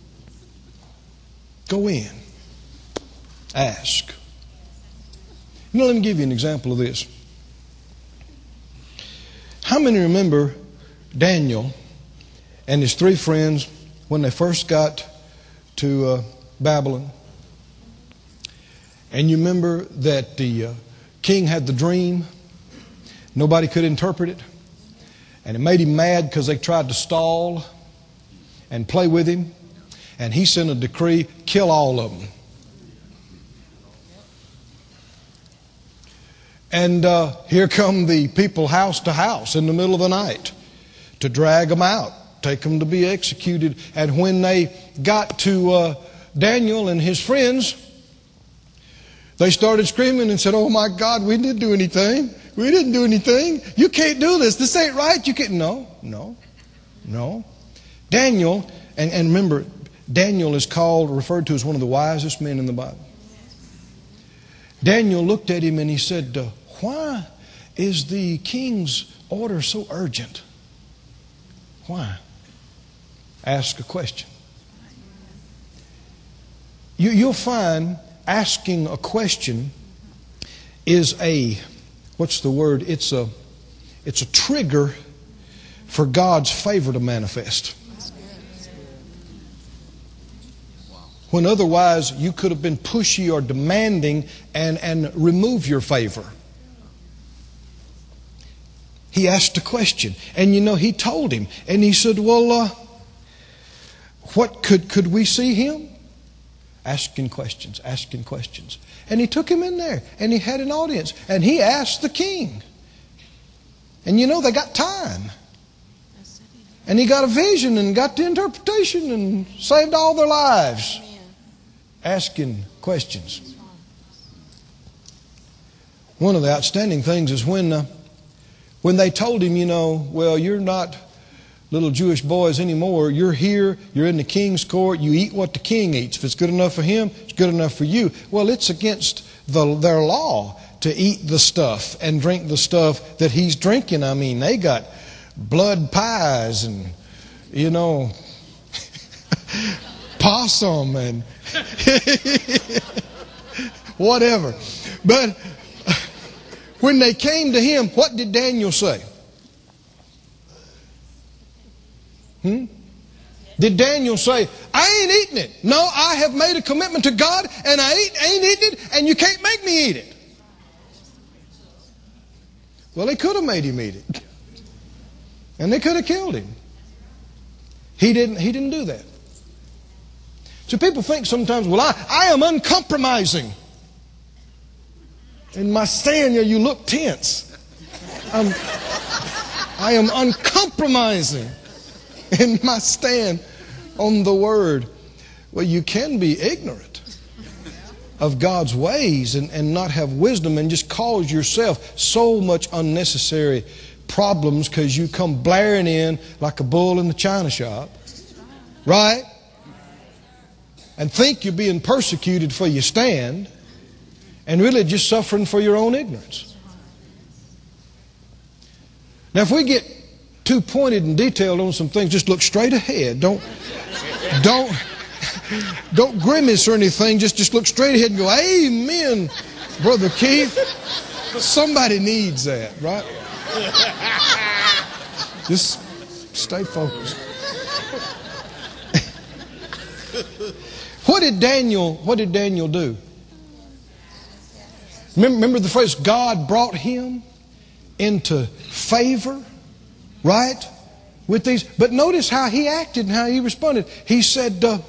go in. Ask. You know, let me give you an example of this. How many remember Daniel and his three friends when they first got to uh, Babylon? And you remember that the uh, king had the dream. Nobody could interpret it. And it made him mad because they tried to stall and play with him. And he sent a decree, kill all of them. And uh, here come the people house to house in the middle of the night to drag them out, take them to be executed. And when they got to uh, Daniel and his friends, they started screaming and said, "Oh my God, we didn't do anything. We didn't do anything. You can't do this. This ain't right. You can't." No, no, no. Daniel, and, and remember, Daniel is called, referred to as one of the wisest men in the Bible. Daniel looked at him and he said, uh, "Why is the king's order so urgent? Why?" Ask a question. You, you'll find asking a question is a, what's the word? It's a, it's a trigger for God's favor to manifest. When otherwise you could have been pushy or demanding and, and remove your favor. He asked a question. And you know, he told him. And he said, "Well, uh, what could, could we see him?" Asking questions, asking questions. And he took him in there. And he had an audience. And he asked the king. And you know, they got time. And he got a vision and got the interpretation and saved all their lives. Asking questions. One of the outstanding things is when uh, when they told him, you know, "Well, you're not little Jewish boys anymore. You're here. You're in the king's court. You eat what the king eats. If it's good enough for him, it's good enough for you." Well, it's against the, their law to eat the stuff and drink the stuff that he's drinking. I mean, they got blood pies and, you know, possum and whatever. But when they came to him, what did Daniel say? Hmm? Did Daniel say, "I ain't eating it. No, I have made a commitment to God and I ain't, ain't eating it and you can't make me eat it"? Well, they could have made him eat it. And they could have killed him. He didn't, he didn't do that. So people think sometimes, "Well, I, I am uncompromising. In my stand, you look tense. I'm, I am uncompromising in my stand on the Word." Well, you can be ignorant of God's ways and, and not have wisdom and just cause yourself so much unnecessary problems because you come blaring in like a bull in the china shop. Right? And think you're being persecuted for your stand and really just suffering for your own ignorance. Now, if we get too pointed and detailed on some things, just look straight ahead. Don't, don't, don't grimace or anything. Just, just look straight ahead and go, "Amen, Brother Keith." Somebody needs that, right? Just stay focused. What did Daniel, what did Daniel do? Remember, remember the phrase, God brought him into favor, right, with these. But notice how he acted and how he responded. He said, uh,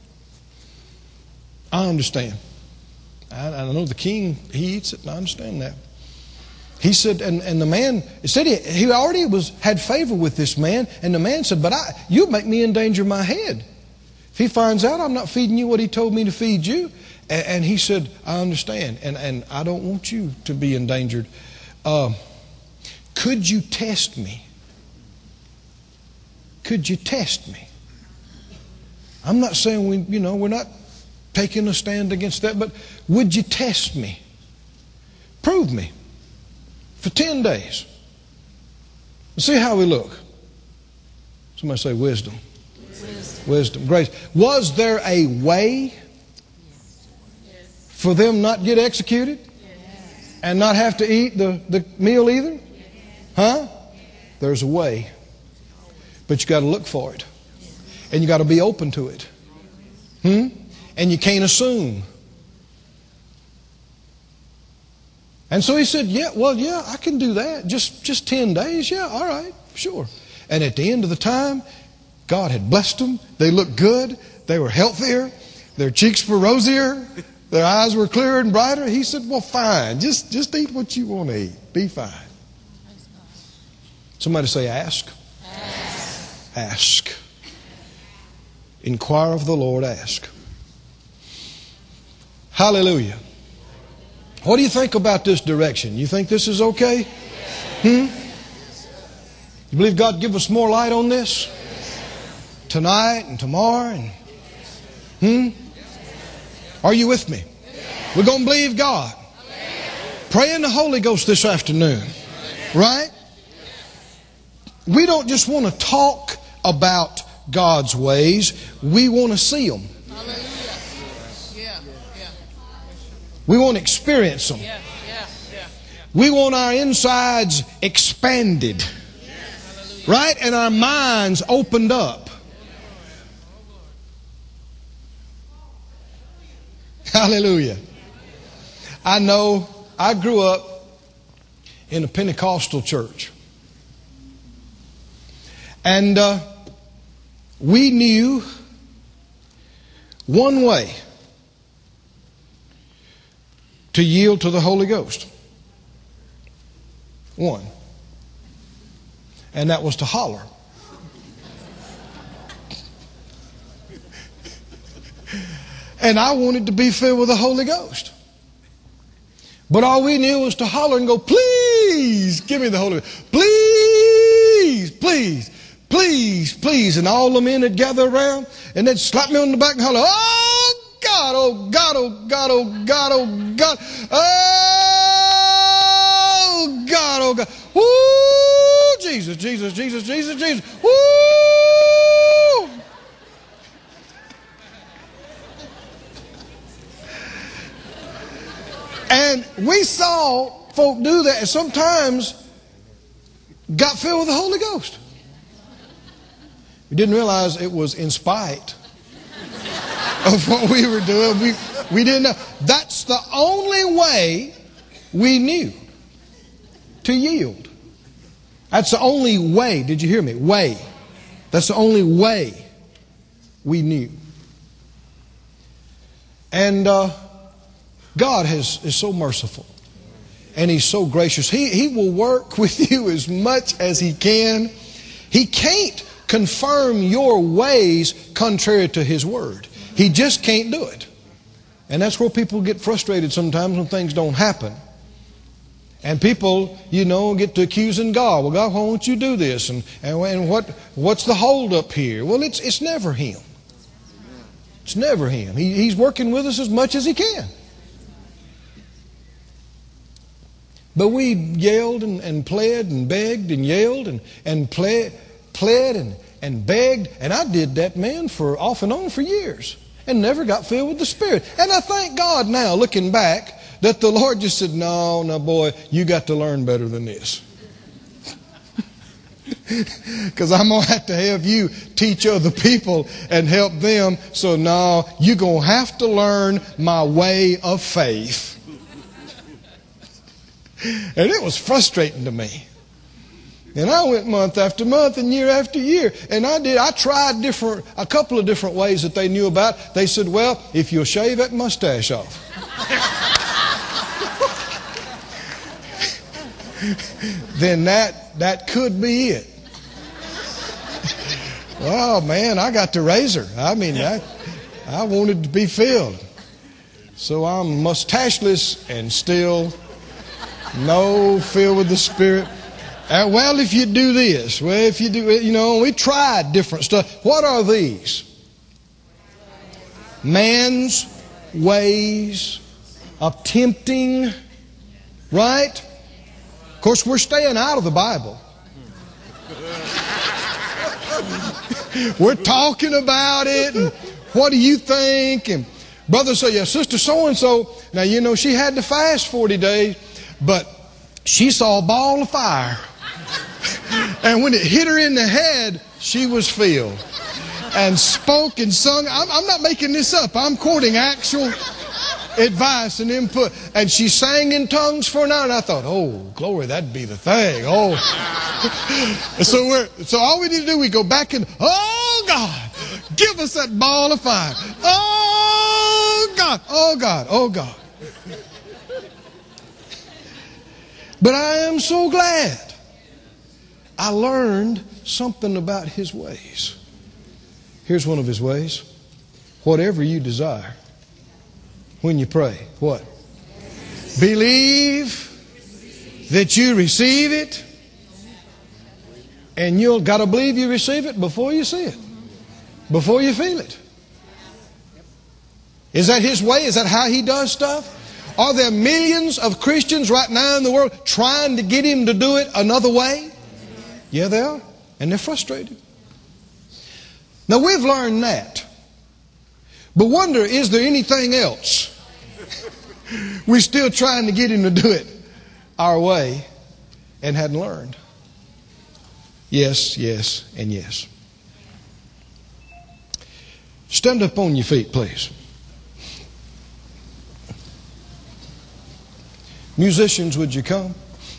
"I understand. I, I know the king, he eats it, and I understand that." He said, and, and the man, it said he, he already was had favor with this man, and the man said, "But I, you make me endanger my head. If he finds out I'm not feeding you what he told me to feed you." And, and he said, "I understand, and, and I don't want you to be endangered. Uh, could you test me? Could you test me?" I'm not saying we, you know, we're not taking a stand against that, but would you test me? Prove me for ten days. Let's see how we look. Somebody say wisdom. Wisdom. Wisdom. Grace. Was there a way for them not get executed? And not have to eat the, the meal either? Huh? There's a way. But you got to look for it. And you got to be open to it. Hmm? And you can't assume. And so he said, "Yeah, well, yeah, I can do that. Just, just ten days. Yeah, all right, sure." And at the end of the time, God had blessed them. They looked good. They were healthier. Their cheeks were rosier. Their eyes were clearer and brighter. He said, "Well, fine. Just, just eat what you want to eat. Be fine." Somebody say, ask. Ask. ask. Inquire of the Lord, ask. Hallelujah. What do you think about this direction? You think this is okay? Hmm? You believe God give us more light on this? Tonight and tomorrow? And, hmm? Are you with me? We're going to believe God. Pray in the Holy Ghost this afternoon. Right? We don't just want to talk about God's ways. We want to see them. We want to experience them. We want our insides expanded. Right? And our minds opened up. Hallelujah. I know I grew up in a Pentecostal church. And uh, we knew one way to yield to the Holy Ghost. One. And that was to holler. And I wanted to be filled with the Holy Ghost. But all we knew was to holler and go, please, give me the Holy Ghost. Please, please, please, please. And all the men would gather around and they'd slap me on the back and holler, oh God, oh God, oh God, oh God, oh God, oh God, oh God. Woo, Jesus, Jesus, Jesus, Jesus, Jesus. Woo! And we saw folk do that and sometimes got filled with the Holy Ghost. We didn't realize it was in spite of what we were doing. We, we didn't know. That's the only way we knew to yield. That's the only way. Did you hear me? Way. That's the only way we knew. And uh, God has, is so merciful. And He's so gracious. He, he will work with you as much as He can. He can't confirm your ways contrary to His Word. He just can't do it. And that's where people get frustrated sometimes when things don't happen. And people, you know, get to accusing God. Well, God, why won't you do this? And, and, and what what's the hold up here? Well, it's, it's never Him. It's never Him. He, he's working with us as much as He can. But we yelled and, and pled and begged and yelled and, and pled, pled and, and begged. And I did that, man, for off and on for years. And never got filled with the Spirit. And I thank God now, looking back, that the Lord just said, no, no, boy, you got to learn better than this. Because I'm going to have to have you teach other people and help them. So now you're going to have to learn my way of faith. And it was frustrating to me. And I went month after month and year after year. And I did. I tried different, a couple of different ways that they knew about. They said, well, if you'll shave that mustache off. Then that, that could be it. Oh, man, I got the razor. I mean, I, I wanted to be filled. So I'm mustacheless and still no filled with the Spirit. Uh, well, if you do this, well, if you do, you know, we tried different stuff. What are these? Man's ways of tempting, right? Of course, we're staying out of the Bible. We're talking about it, and what do you think? And brother say, yeah, sister so-and-so, now, you know, she had to fast forty days, but she saw a ball of fire. And when it hit her in the head, she was filled. And spoke and sung. I'm, I'm not making this up. I'm quoting actual advice and input. And she sang in tongues for an hour. And I thought, oh, glory, that'd be the thing. Oh. so we're so all we need to do, we go back and, oh, God, give us that ball of fire. Oh, God, oh, God, oh, God. But I am so glad I learned something about His ways. Here's one of His ways. Whatever you desire, when you pray, what? Believe that you receive it, and you'll got to believe you receive it before you see it, before you feel it. Is that His way? Is that how He does stuff? Are there millions of Christians right now in the world trying to get Him to do it another way? Yeah, they are. And they're frustrated. Now, we've learned that. But wonder, is there anything else? We're still trying to get Him to do it our way and hadn't learned. Yes, yes, and yes. Stand up on your feet, please. Musicians, would you come?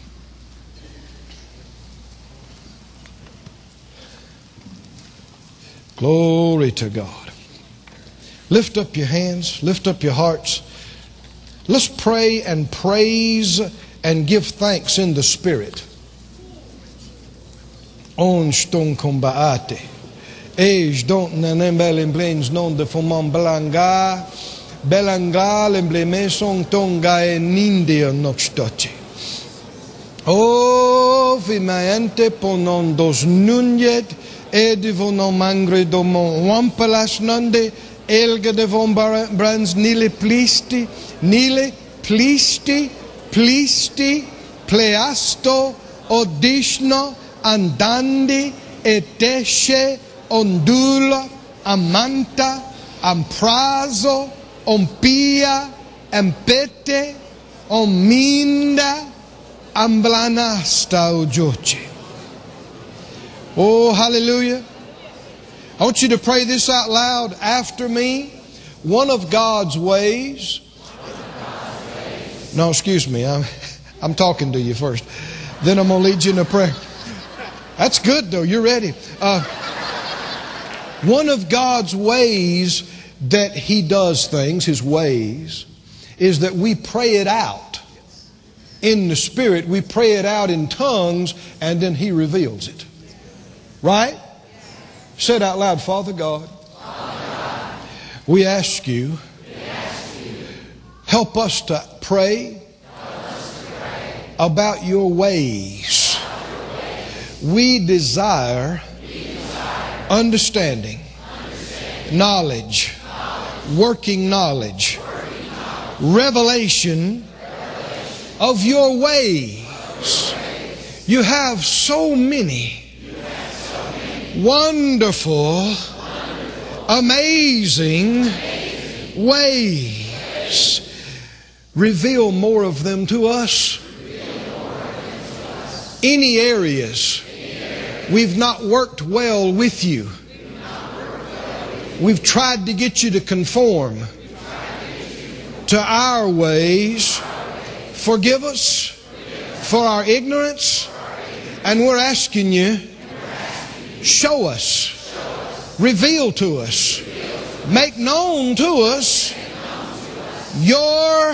Glory to God. Lift up your hands, lift up your hearts. Let's pray and praise and give thanks in the Spirit. On ston combaate. Ej don't nanembel emblens non de fomon belanga. Belanga l'embleme son tonga e nindia noxtochi. O vimaente ponon dos nunjet ed vonon mangre do mon wampalas nande elga de von brands nile plisti nile plisti plisti pleasto odishno andandi etesce ondula amanta amprazo ompia empete ominda amblanasta ojoche. Oh, hallelujah. I want you to pray this out loud after me. One of God's ways. No, excuse me. I'm, I'm talking to you first. Then I'm going to lead you in a prayer. That's good, though. You're ready. Uh, one of God's ways that He does things, His ways, is that we pray it out in the Spirit. We pray it out in tongues, and then He reveals it. Right? Say it out loud. Father God, Father God, we ask you, we ask you help us to pray, us to pray about your ways. About your ways. We desire, we desire understanding, understanding knowledge, knowledge, working knowledge, working knowledge revelation, revelation of your ways. Of your ways. You have so many wonderful, wonderful amazing, amazing ways. Reveal more of them to us. us. Any areas we've not worked well with you. We've tried to get you to conform to our ways. Forgive us for our ignorance. And we're asking you, show us, reveal to us, make known to us your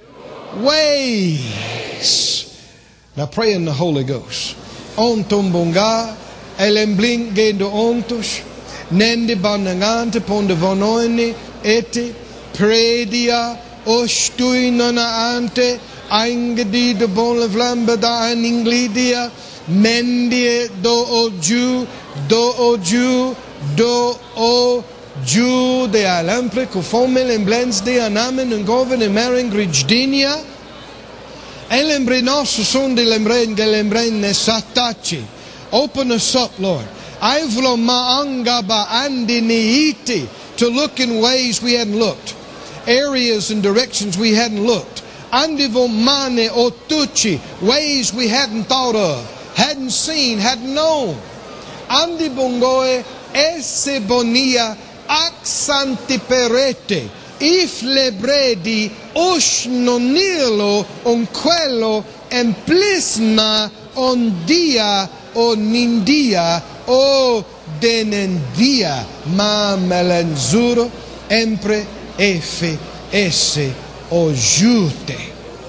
ways. Now pray in the Holy Ghost. Ontum bunga, elembling gendo ontus, nende banangante ponde vonoini, eti, predia, ostuinana ante, angedi de bon levlamba da aninglidia, mendie do oju, do oju, do oju de alampre kufome lemblens de anamen en goven en meren grijdinia elembre nosso son de lembren gelembren ne satachi. Open us up, Lord. Aivlo maangaba andi niiti, to look in ways we hadn't looked, areas and directions we hadn't looked. Andivo mane otuchi, ways we hadn't thought of, hadn't seen, hadn't known. Andi bongoe esse bonia axanti perete if lebredi oshnonilo on quello emplisna on dia o nindia o denendia ma melenzuro empre efe esse o jute.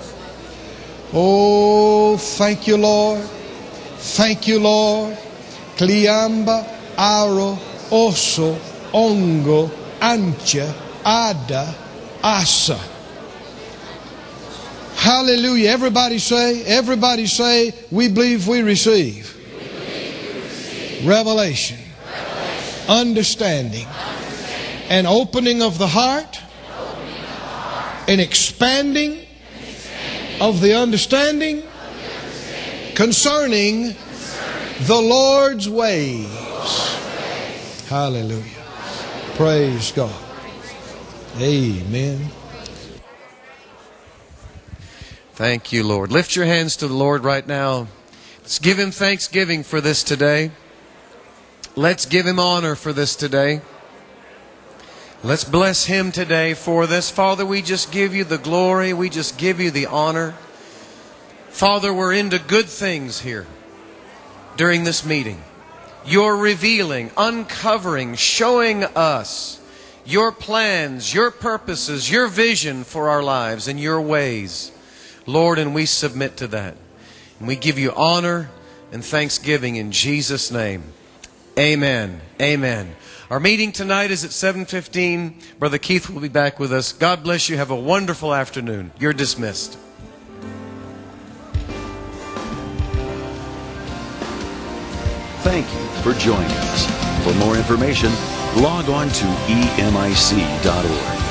Oh, thank you, Lord. Thank you, Lord. Kliamba, Aro, Oso, Ongo, Ancha, Ada, Asa. Hallelujah. Everybody say, everybody say, we believe we receive. We believe we receive. Revelation. Revelation. Understanding. Understanding. An opening of the heart. Opening of the heart. An expanding, An expanding of the understanding, of the understanding. Concerning, concerning the Lord's ways. Lord's ways. Hallelujah. Hallelujah. Praise God. Amen. Thank you, Lord. Lift your hands to the Lord right now. Let's give Him thanksgiving for this today. Let's give Him honor for this today. Let's bless Him today for this. Father, we just give You the glory. We just give You the honor. Father, we're into good things here during this meeting. You're revealing, uncovering, showing us Your plans, Your purposes, Your vision for our lives and Your ways. Lord, and we submit to that. And we give You honor and thanksgiving in Jesus' name. Amen. Amen. Our meeting tonight is at seven fifteen. Brother Keith will be back with us. God bless you. Have a wonderful afternoon. You're dismissed. Thank you for joining us. For more information, log on to E M I C dot org.